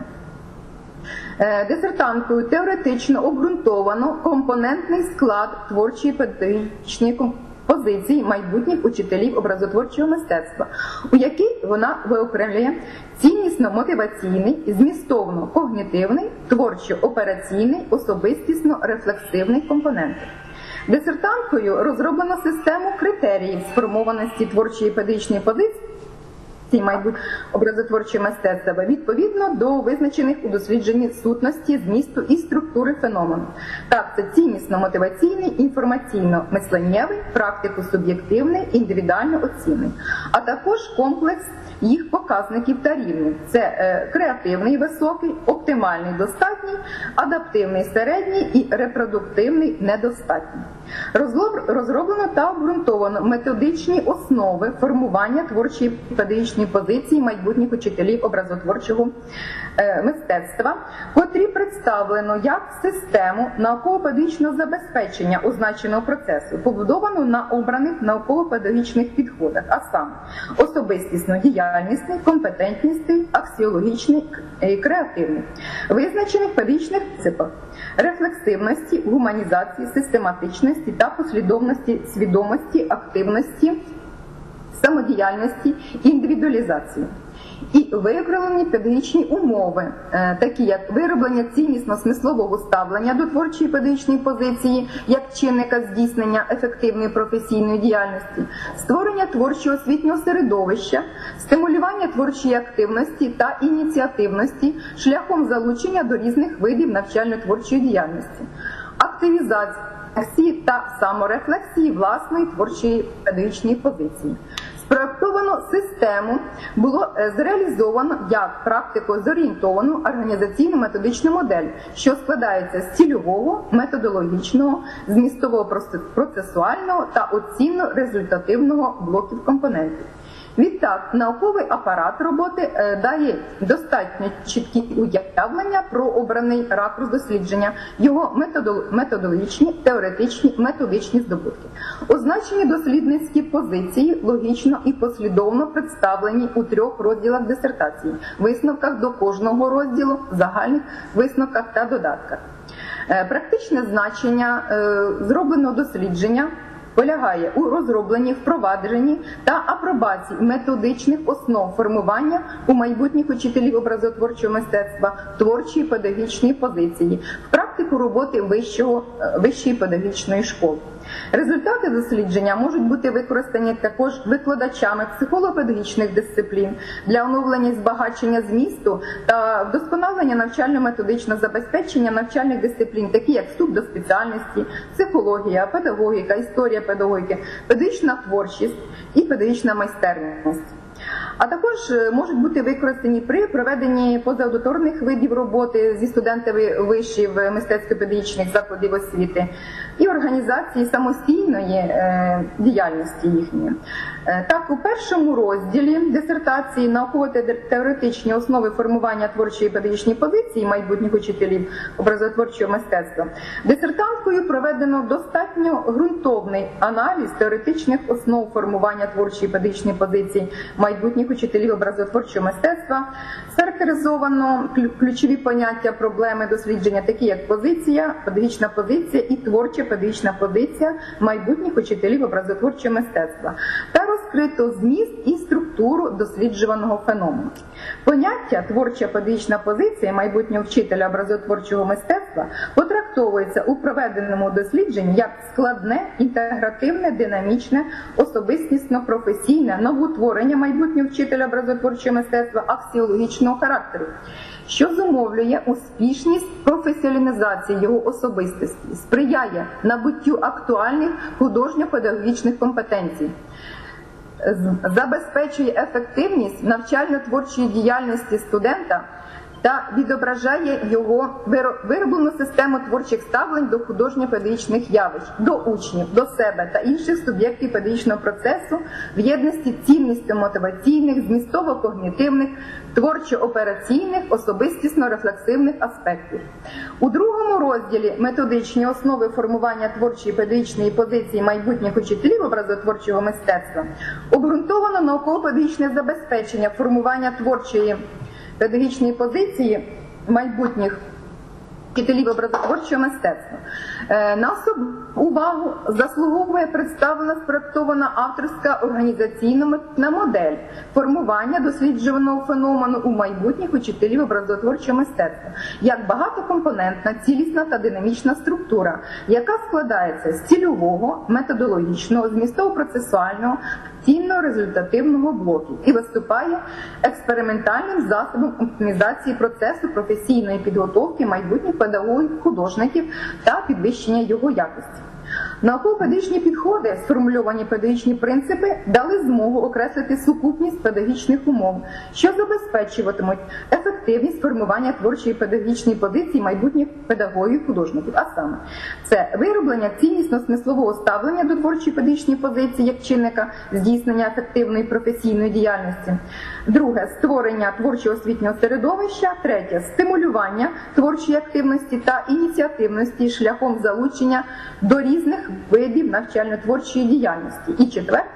Дисертанткою теоретично обґрунтовано компонентний склад творчої педагогічної позиції майбутніх учителів образотворчого мистецтва, у якій вона виокремлює ціннісно-мотиваційний, змістовно-когнітивний, творчо-операційний, особистісно-рефлексивний компоненти. Дисертанткою розроблено систему критеріїв сформованості творчої педагогічної позиції майбутнього образотворчого мистецтва відповідно до визначених у дослідженні сутності, змісту і структури феномену. Так, це ціннісно-мотиваційний, інформаційно-мисленнєвий, практико-суб'єктивний, індивідуально-оцінний, а також комплекс їх показників та рівнів. Це е, креативний високий, оптимальний достатній, адаптивний середній і репродуктивний недостатній. Розроблено та обґрунтовано методичні основи формування творчої педагогічної позиції майбутніх учителів образотворчого е, мистецтва, котрі представлено як систему науково-педагогічного забезпечення означеного процесу, побудовану на обраних науково-педагогічних підходах, а саме особистісно-діяльнісний, компетентнісний, аксіологічний і креативний, визначених педагогічних принципах рефлексивності, гуманізації, систематичності та послідовності свідомості, активності, самодіяльності, індивідуалізації. І виокремлені педагогічні умови, такі як вироблення ціннісно-смислового ставлення до творчої педагогічної позиції, як чинника здійснення ефективної професійної діяльності, створення творчого освітнього середовища, стимулювання творчої активності та ініціативності шляхом залучення до різних видів навчально-творчої діяльності, активізації та саморефлексії власної творчої педагогічної позиції. Спроектовано систему, було зреалізовано як практико-зорієнтовану організаційно-методичну модель, що складається з цільового, методологічного, змістово-процесуального та оцінно-результативного блоків компонентів. Відтак, науковий апарат роботи дає достатньо чіткі уявлення про обраний ракурс дослідження, його методологічні, теоретичні, методичні здобутки. Означені дослідницькі позиції логічно і послідовно представлені у трьох розділах дисертації, висновках до кожного розділу, загальних висновках та додатках. Практичне значення зробленого дослідження полягає у розробленні, впровадженні та апробації методичних основ формування у майбутніх учителів образотворчого мистецтва творчої педагогічної позиції в практику роботи вищого, вищої педагогічної школи. Результати дослідження можуть бути використані також викладачами психолого-педагогічних дисциплін для оновлення і збагачення змісту та вдосконалення навчально-методичного забезпечення навчальних дисциплін, такі як вступ до спеціальності, психологія, педагогіка, історія педагогіки, педагогічна творчість і педагогічна майстерність. а також е, можуть бути використані при проведенні позаудиторних видів роботи зі студентами вишів мистецько-педагогічних закладів освіти і організації самостійної е, діяльності їхньої. Е, так, у першому розділі дисертації «Науково-теоретичні основи формування творчої педагогічної позиції майбутніх учителів образотворчого мистецтва» дисертанткою проведено достатньо ґрунтовний аналіз теоретичних основ формування творчої педагогічної позиції майбутніх учителів образотворчого мистецтва, схарактеризовано ключові поняття проблеми дослідження, такі як позиція, педагогічна позиція і творча педагогічна позиція майбутніх учителів образотворчого мистецтва, та розкрито зміст і структуру досліджуваного феномену. Поняття творча педагогічна позиція майбутнього вчителя образотворчого мистецтва потрактовується у проведеному дослідженні як складне, інтегративне, динамічне, особистісно-професійне новоутворення майбутнього вчителя образотворчого мистецтва аксіологічного характеру, що зумовлює успішність професіоналізації його особистості, сприяє набуттю актуальних художньо-педагогічних компетенцій, забезпечує ефективність навчально-творчої діяльності студента та відображає його вироблену систему творчих ставлень до художньо-педагогічних явищ, до учнів, до себе та інших суб'єктів педагогічного процесу в єдності ціннісно-мотиваційних, змістово-когнітивних, творчо-операційних, особистісно-рефлексивних аспектів. У другому розділі «Методичні основи формування творчої педагогічної позиції майбутніх учителів образотворчого мистецтва» обґрунтовано науково-педагогічне забезпечення формування творчої педагогічної позиції майбутніх вчителів образотворчого мистецтва. На особливу увагу заслуговує представлена спроектована авторська організаційна модель формування досліджуваного феномену у майбутніх учителів образотворчого мистецтва як багатокомпонентна, цілісна та динамічна структура, яка складається з цільового, методологічного, змістово-процесуального, цінно-результативного блоків і виступає експериментальним засобом оптимізації процесу професійної підготовки майбутніх педагогів, художників та підвищення його якості. Науково-педагогічні підходи, сформульовані педагогічні принципи, дали змогу окреслити сукупність педагогічних умов, що забезпечуватимуть ефективність формування творчої педагогічної позиції майбутніх педагогів, художників. А саме, це вироблення ціннісно-смислового ставлення до творчої педагогічної позиції як чинника здійснення ефективної професійної діяльності. Друге, створення творчого освітнього середовища. Третє, стимулювання творчої активності та ініціативності шляхом залучення до різних видів навчально-творчої діяльності. І четверта,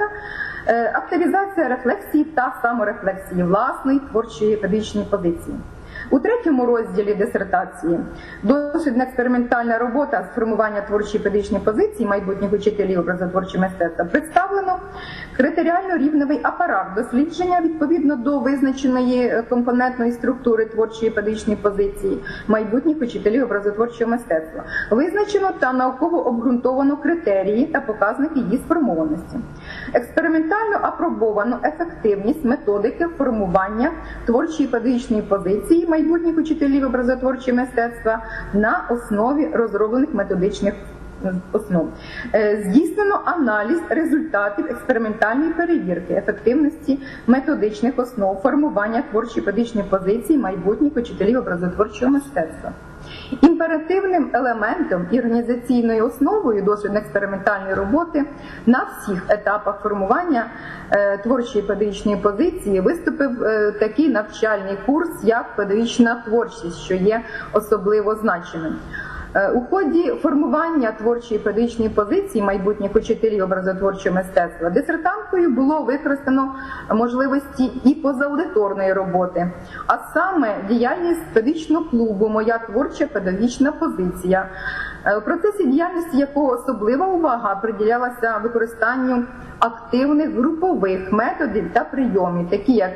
активізація рефлексії та саморефлексії власної творчої педагогічної позиції. У третьому розділі дисертації дослідно-експериментальна робота з формування творчої педагогічної позиції майбутніх учителів образотворчого мистецтва представлено критеріально-рівневий апарат дослідження відповідно до визначеної компонентної структури творчої педагогічної позиції майбутніх учителів образотворчого мистецтва. Визначено та науково обґрунтовано критерії та показники її сформованості. Експериментально апробовано ефективність методики формування творчої педагогічної позиції майбутніх учителів образотворчого мистецтва на основі розроблених методичних основ. Здійснено аналіз результатів експериментальної перевірки ефективності методичних основ формування творчої педагогічної позиції майбутніх учителів образотворчого мистецтва. Імперативним елементом і організаційною основою дослідно-експериментальної роботи на всіх етапах формування е, творчої педагогічної позиції виступив е, такий навчальний курс, як педагогічна творчість, що є особливо значеним. У ході формування творчої педагогічної позиції майбутніх учителів образотворчого мистецтва дисертанткою було використано можливості і позаудиторної роботи, а саме діяльність педагогічного клубу «Моя творча педагогічна позиція», у процесі діяльності якого особлива увага приділялася використанню активних групових методів та прийомів, такі як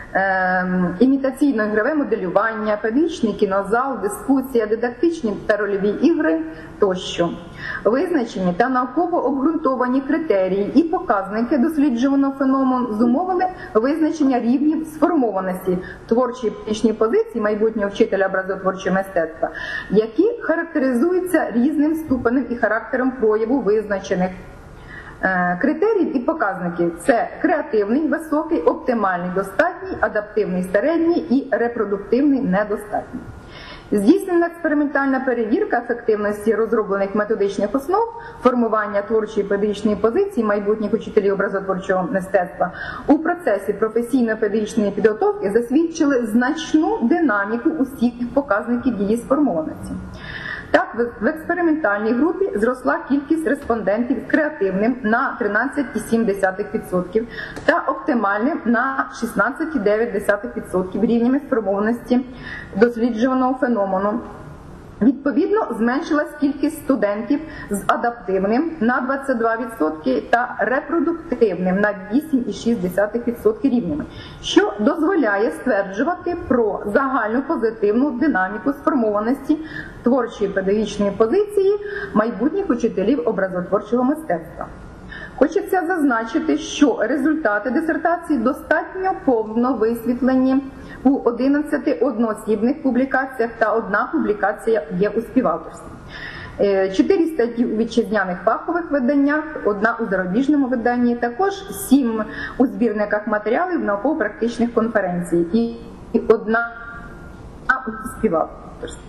імітаційно-ігрове моделювання, педагогічний кінозал, дискусія, дидактичні та рольові ігри тощо. Визначені та науково обґрунтовані критерії і показники досліджуваного феномену зумовили визначення рівнів сформованості творчої педагогічної позиції майбутнього вчителя образотворчого мистецтва, які характеризуються різним ступенем і характером прояву визначених Критерії і показники – це креативний, високий, оптимальний, достатній, адаптивний, середній і репродуктивний, недостатній. Здійснена експериментальна перевірка ефективності розроблених методичних основ формування творчої педагогічної позиції майбутніх учителів образотворчого мистецтва у процесі професійно-педагогічної підготовки засвідчили значну динаміку усіх показників її сформованості. Так, в експериментальній групі зросла кількість респондентів з креативним на тринадцять цілих сім десятих відсотка та оптимальним на шістнадцять цілих дев'ять десятих відсотка рівнями сформованості досліджуваного феномену. Відповідно, зменшилась кількість студентів з адаптивним на двадцять два відсотки та репродуктивним на вісім цілих шість десятих відсотка рівнями, що дозволяє стверджувати про загальну позитивну динаміку сформованості творчої педагогічної позиції майбутніх учителів образотворчого мистецтва. Хочеться зазначити, що результати дисертації достатньо повно висвітлені у одинадцяти одноосібних публікаціях та одна публікація є у співавторстві. Чотири статті у вітчизняних фахових виданнях, одна у зарубіжному виданні, також сім у збірниках матеріалів науково-практичних конференцій і одна у співавторстві.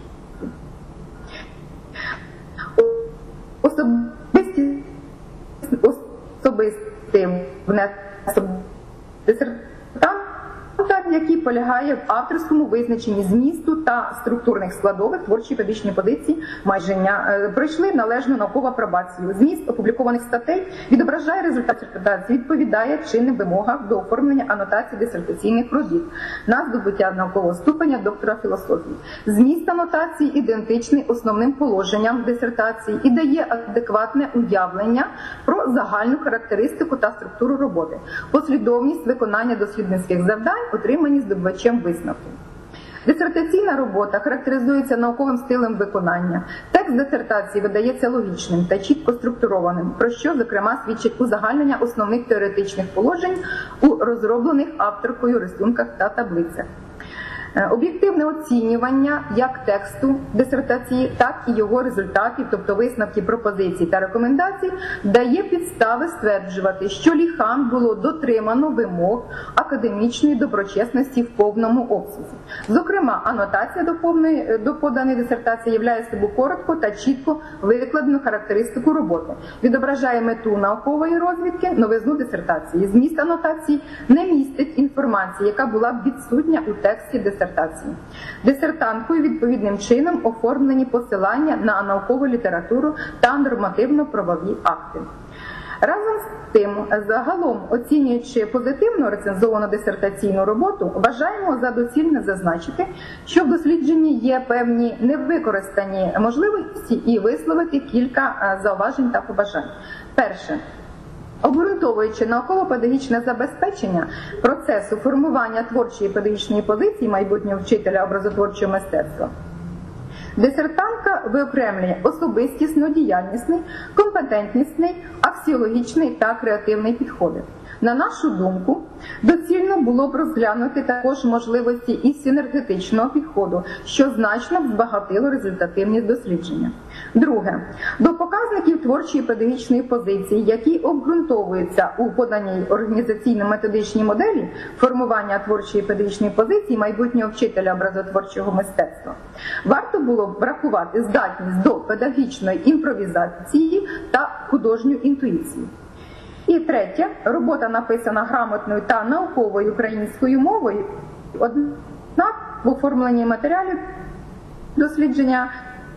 Особисті особистий внесок дисертанта, який полягає в авторському визначенні змісту та структурних складових творчої педагогічної позиції майження, пройшли належну наукову апробацію. Зміст опублікованих статей відображає результат дисертації, відповідає чинним вимогам до оформлення анотацій дисертаційних робіт на здобуття наукового ступеня доктора філософії. Зміст анотації ідентичний основним положенням дисертації і дає адекватне уявлення про загальну характеристику та структуру роботи, послідовність виконання дослідницьких завдань, отримані здобувачем висновків. Дисертаційна робота характеризується науковим стилем виконання. Текст дисертації видається логічним та чітко структурованим, про що, зокрема, свідчить узагальнення основних теоретичних положень у розроблених авторкою рисунках та таблицях. Об'єктивне оцінювання як тексту дисертації, так і його результатів, тобто висновків, пропозицій та рекомендацій, дає підстави стверджувати, що ліхам було дотримано вимог академічної доброчесності в повному обсязі. Зокрема, анотація до, повної, до поданої дисертації являє собою коротко та чітко викладену характеристику роботи, відображає мету наукової розвідки, новизну дисертації. Зміст анотації не містить інформації, яка була б відсутня у тексті дисертації. Дисертанткою відповідним чином оформлені посилання на наукову літературу та нормативно-правові акти. Разом з тим, загалом оцінюючи позитивно рецензовану дисертаційну роботу, вважаємо за доцільне зазначити, що в дослідженні є певні невикористані можливості і висловити кілька зауважень та побажань. Перше. Обґрунтовуючи науково-педагогічне забезпечення процесу формування творчої педагогічної позиції майбутнього вчителя образотворчого мистецтва, дисертантка виокремлює особистісно-діяльнісний, компетентнісний, аксіологічний та креативний підходи. На нашу думку, доцільно було б розглянути також можливості і синергетичного підходу, що значно б збагатило результативність дослідження. Друге. До показників творчої педагогічної позиції, які обґрунтовуються у поданій організаційно-методичній моделі формування творчої педагогічної позиції майбутнього вчителя образотворчого мистецтва, варто було б врахувати здатність до педагогічної імпровізації та художню інтуїцію. І третє, робота написана грамотною та науковою українською мовою, однак в оформленні матеріалів дослідження,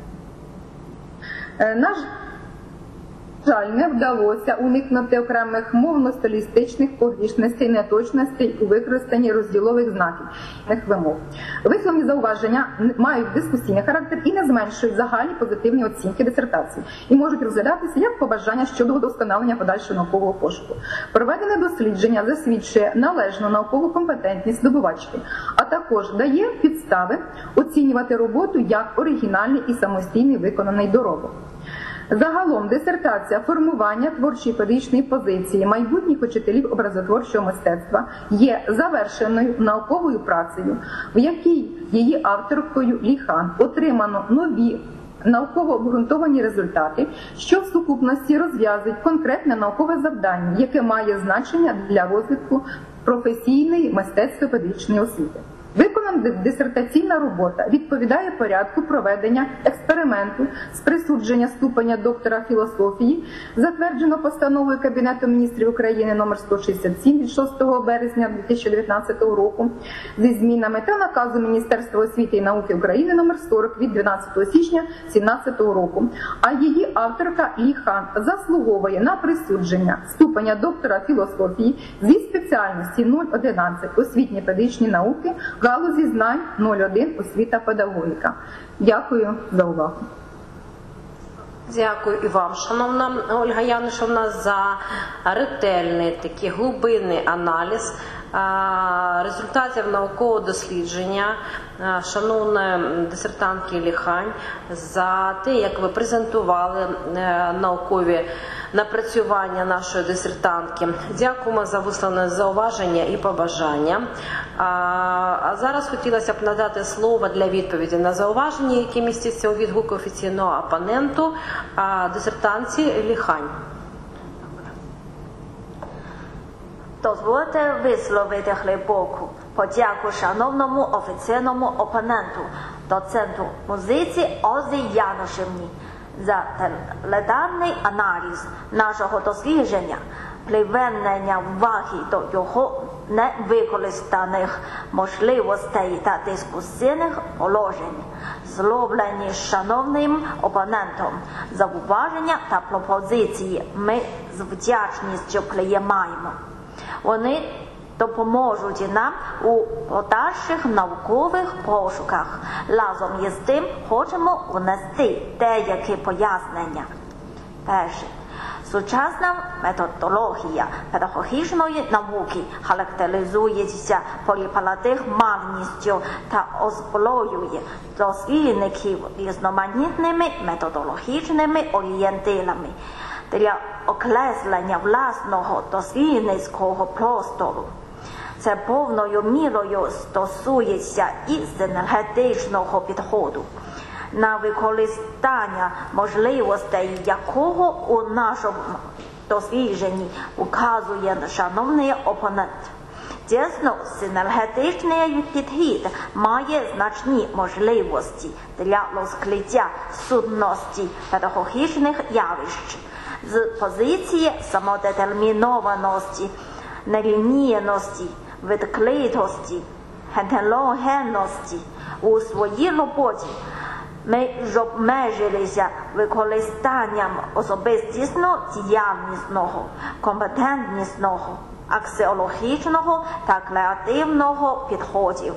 на жаль, не вдалося уникнути окремих мовно-стилістичних погрішностей, неточностей у використанні розділових знаків вимог. Висловлені зауваження мають дискусійний характер і не зменшують загальні позитивні оцінки дисертації і можуть розглядатися як побажання щодо удосконалення подальшого наукового пошуку. Проведене дослідження засвідчує належну наукову компетентність здобувачки, а також дає підстави оцінювати роботу як оригінальний і самостійний виконаний доробок. Загалом дисертація формування творчої педагогічної позиції майбутніх учителів образотворчого мистецтва є завершеною науковою працею, в якій її авторкою Ліхан отримано нові науково обґрунтовані результати, що в сукупності розв'язують конкретне наукове завдання, яке має значення для розвитку професійної мистецтво-педагогічної освіти. Виконана дисертаційна робота відповідає порядку проведення експерименту з присудження ступеня доктора філософії, затверджено постановою Кабінету міністрів України номер сто шістдесят сім від шостого березня дві тисячі дев'ятнадцятого року зі змінами та наказу Міністерства освіти і науки України номер сорок від дванадцятого січня дві тисячі сімнадцятого року. А її авторка Ліхан заслуговує на присудження ступеня доктора філософії зі спеціальності нуль одинадцять освітні педагогічні науки, галузі знань нуль один освіта педагогіка. Дякую за увагу. Дякую і вам, шановна Ольга Янишевна, за ретельний такий глибинний аналіз результатів наукового дослідження шановної дисертантки Ліхань, за те, як ви презентували наукові напрацювання нашої дисертантки. Дякуємо за висловлене зауваження і побажання. А зараз хотілося б надати слово для відповіді на зауваження, які містяться у відгуку офіційного опоненту дисертантці Ліхань. Дозвольте висловити глибоку подяку шановному офіційному опоненту, доценту музиці Ользі Янишевні за детальний аналіз нашого дослідження, привернення уваги до його невикористаних можливостей та дискусійних положень, зроблені шановним опонентом. Зауваження та пропозиції ми з вдячністю приймаємо. Вони допоможуть нам у подальших наукових пошуках. Разом із тим хочемо внести деякі пояснення. Перше. Сучасна методологія педагогічної науки характеризується поліпаративністю та озброює дослідників різноманітними методологічними орієнтирами для окреслення власного дослідницького простору. Це повною мірою стосується і синергетичного підходу, на використання можливостей якого у нашому дослідженні указує шановний опонент. Дійсно, синергетичний підхід має значні можливості для розкриття сутності педагогічних явищ з позиції самодетермінованості, нелінійності, відкритості, гетерогенності. У своїй роботі ми ж обмежилися використанням особистісно діяльнісного, компетентнісного, аксіологічного та креативного підходів,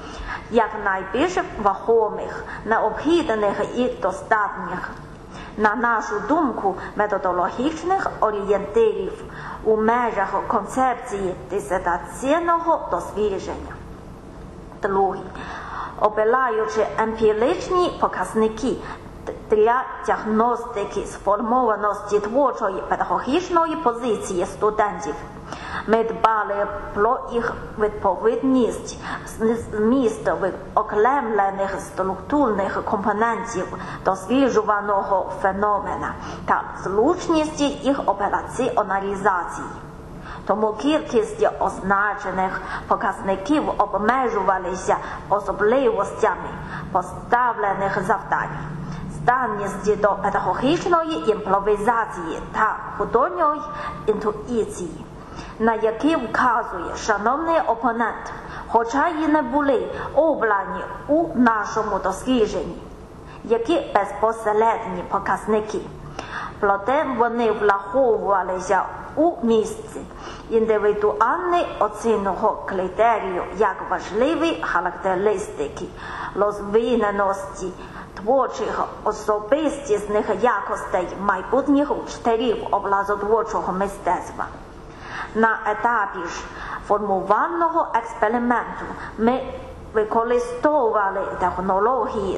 як найбільш вагомих, необхідних і достатніх, на нашу думку, методологічних орієнтирів у межах концепції дисертаційного дослідження. Друге. Обираючи емпіричні показники для діагностики сформованості творчої педагогічної позиції студентів, ми дбали про їх відповідність змістових окремлених структурних компонентів досліджуваного феномена та зручність їх операціоналізації. Тому кількість означених показників обмежувалися особливостями поставлених завдань, здатність до педагогічної імпровізації та художньої інтуїції, на які вказує шановний опонент, хоча й не були обрані у нашому дослідженні, які безпосередні показники. Проте вони враховувалися у місці індивідуальної оцінного критерію як важливі характеристики розвиненості творчих особистісних якостей майбутніх вчителів образотворчого мистецтва. На етапі ж формувального експерименту ми використовували технології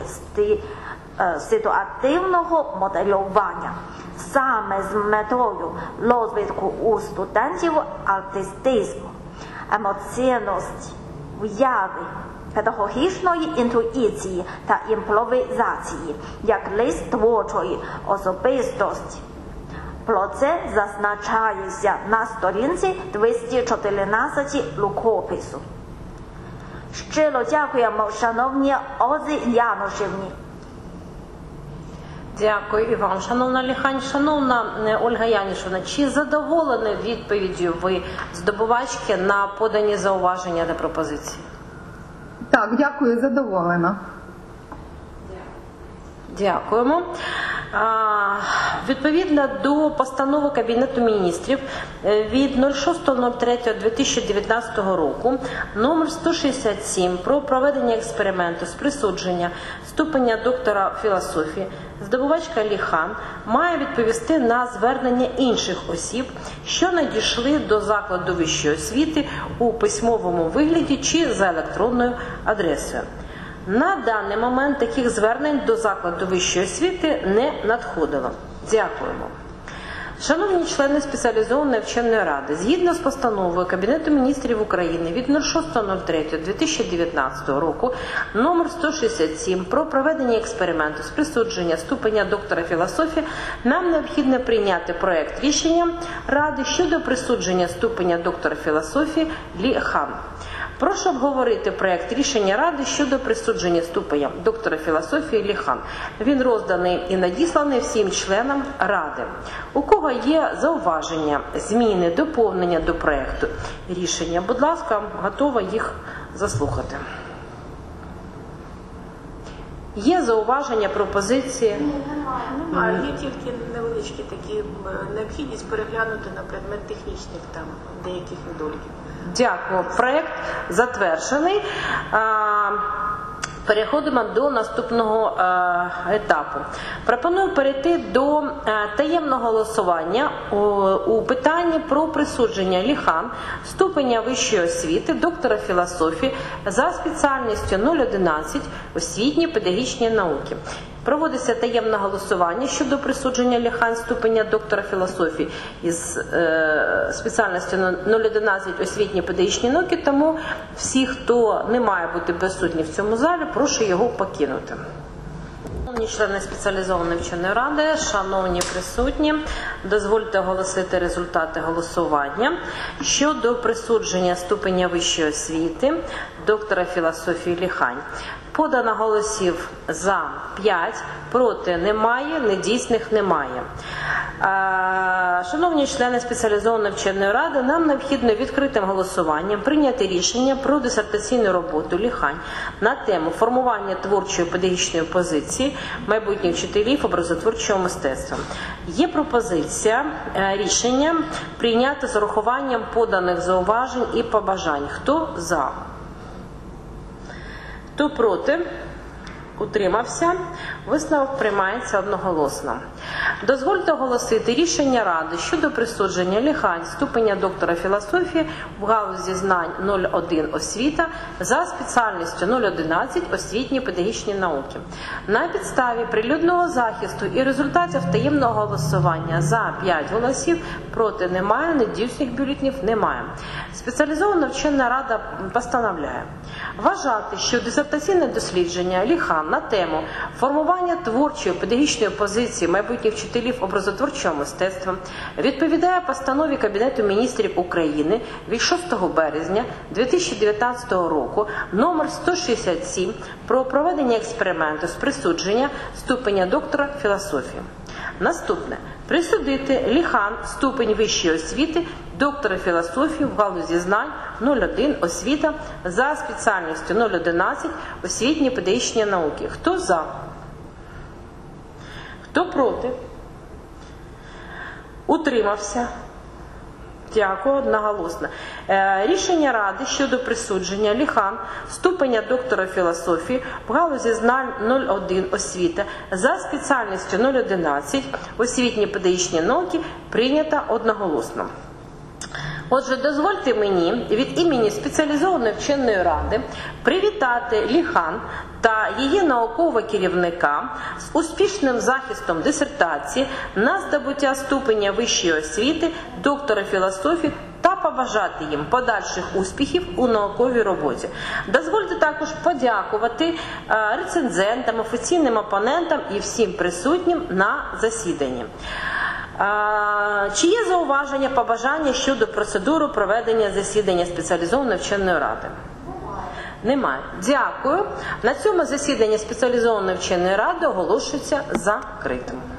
ситуативного моделювання саме з метою розвитку у студентів артистизму, емоційності, уяви, педагогічної інтуїції та імпровізації, як лист творчої особистості. Про це зазначається на сторінці двісті чотирнадцять рукопису. Щиро дякуємо, шановні Озі Янушівні. Дякую і вам, шановна Ліхань. Шановна Ольга Янішевна, чи задоволені відповіддю ви здобувачки на подані зауваження та пропозиції? Так, дякую, задоволена. Дякуємо. А, відповідно до постанови Кабінету міністрів від шостого третього дві тисячі дев'ятнадцятого року номер сто шістдесят сім про проведення експерименту з присудження ступеня доктора філософії, здобувачка Ліхан має відповісти на звернення інших осіб, що надійшли до закладу вищої освіти у письмовому вигляді чи за електронною адресою. На даний момент таких звернень до закладу вищої освіти не надходило. Дякуємо. Шановні члени спеціалізованої вченої ради, згідно з постановою Кабінету міністрів України від шостого третього дві тисячі дев'ятнадцятого року номер сто шістдесят сім про проведення експерименту з присудження ступеня доктора філософії, нам необхідно прийняти проект рішення Ради щодо присудження ступеня доктора філософії Ліхан. Прошу обговорити проект рішення Ради щодо присудження ступеня доктора філософії Ліхан. Він розданий і надісланий всім членам Ради. У кого є зауваження, зміни, доповнення до проекту рішення? Будь ласка, готова їх заслухати. Є зауваження, пропозиції? Немає, є тільки невеличкі такі м, необхідність переглянути на предмет технічних там деяких недоліків. Дякую. Проект затверджений. А, Переходимо до наступного е, етапу. Пропоную перейти до е, таємного голосування у, у питанні про присудження Ліхан ступеня вищої освіти доктора філософії за спеціальністю нуль одинадцять освітні педагогічні науки. Проводиться таємне голосування щодо присудження Ліхан ступеня доктора філософії із е, спеціальністю нуль одинадцять освітні педагогічні науки, тому всі, хто не має бути присутні в цьому залі, прошу його покинути. Шановні члени спеціалізованої вченої ради, шановні присутні, дозвольте оголосити результати голосування щодо присудження ступеня вищої освіти доктора філософії Ліхан. Подано голосів за п'ять, проти немає, недійсних немає. Шановні члени спеціалізованої вченої ради, нам необхідно відкритим голосуванням прийняти рішення про дисертаційну роботу Ліхан на тему формування творчої педагогічної позиції майбутніх вчителів образотворчого мистецтва. Є пропозиція рішення прийняти з урахуванням поданих зауважень і побажань. Хто за? Хто проти? Утримався. Висновок приймається одноголосно. Дозвольте оголосити рішення Ради щодо присудження Ліхан ступеня доктора філософії в галузі знань нуль один освіта за спеціальністю нуль одинадцять освітні педагогічні науки. На підставі прилюдного захисту і результатів таємного голосування за п'ять голосів, проти немає, недійсних бюлетенів немає. Спеціалізована вчена рада постановляє вважати, що дисертаційне дослідження Ліхан на тему формування творчої педагогічної позиції майбутніх вчителів образотворчого мистецтва відповідає постанові Кабінету міністрів України від шостого березня дві тисячі дев'ятнадцятого року номер сто шістдесят сім про проведення експерименту з присудження ступеня доктора філософії. Наступне. Присудити Ліхан ступень вищої освіти доктора філософії в галузі знань нуль один освіта за спеціальністю нуль одинадцять освітні педагогічні науки. Хто за? Хто проти? Утримався? Дякую, одноголосно. Рішення Ради щодо присудження Ліхан ступеня доктора філософії в галузі знань нуль один освіта за спеціальністю нуль одинадцять освітні педагогічні науки прийнято одноголосно. Отже, дозвольте мені від імені спеціалізованої вченої ради привітати Ліхан та її наукового керівника з успішним захистом дисертації на здобуття ступеня вищої освіти доктора філософії та побажати їм подальших успіхів у науковій роботі. Дозвольте також подякувати рецензентам, офіційним опонентам і всім присутнім на засіданні. Чи є зауваження, побажання щодо процедури проведення засідання спеціалізованої вченої ради? Немає. Дякую. На цьому засідання спеціалізованої вченої ради оголошується закритим.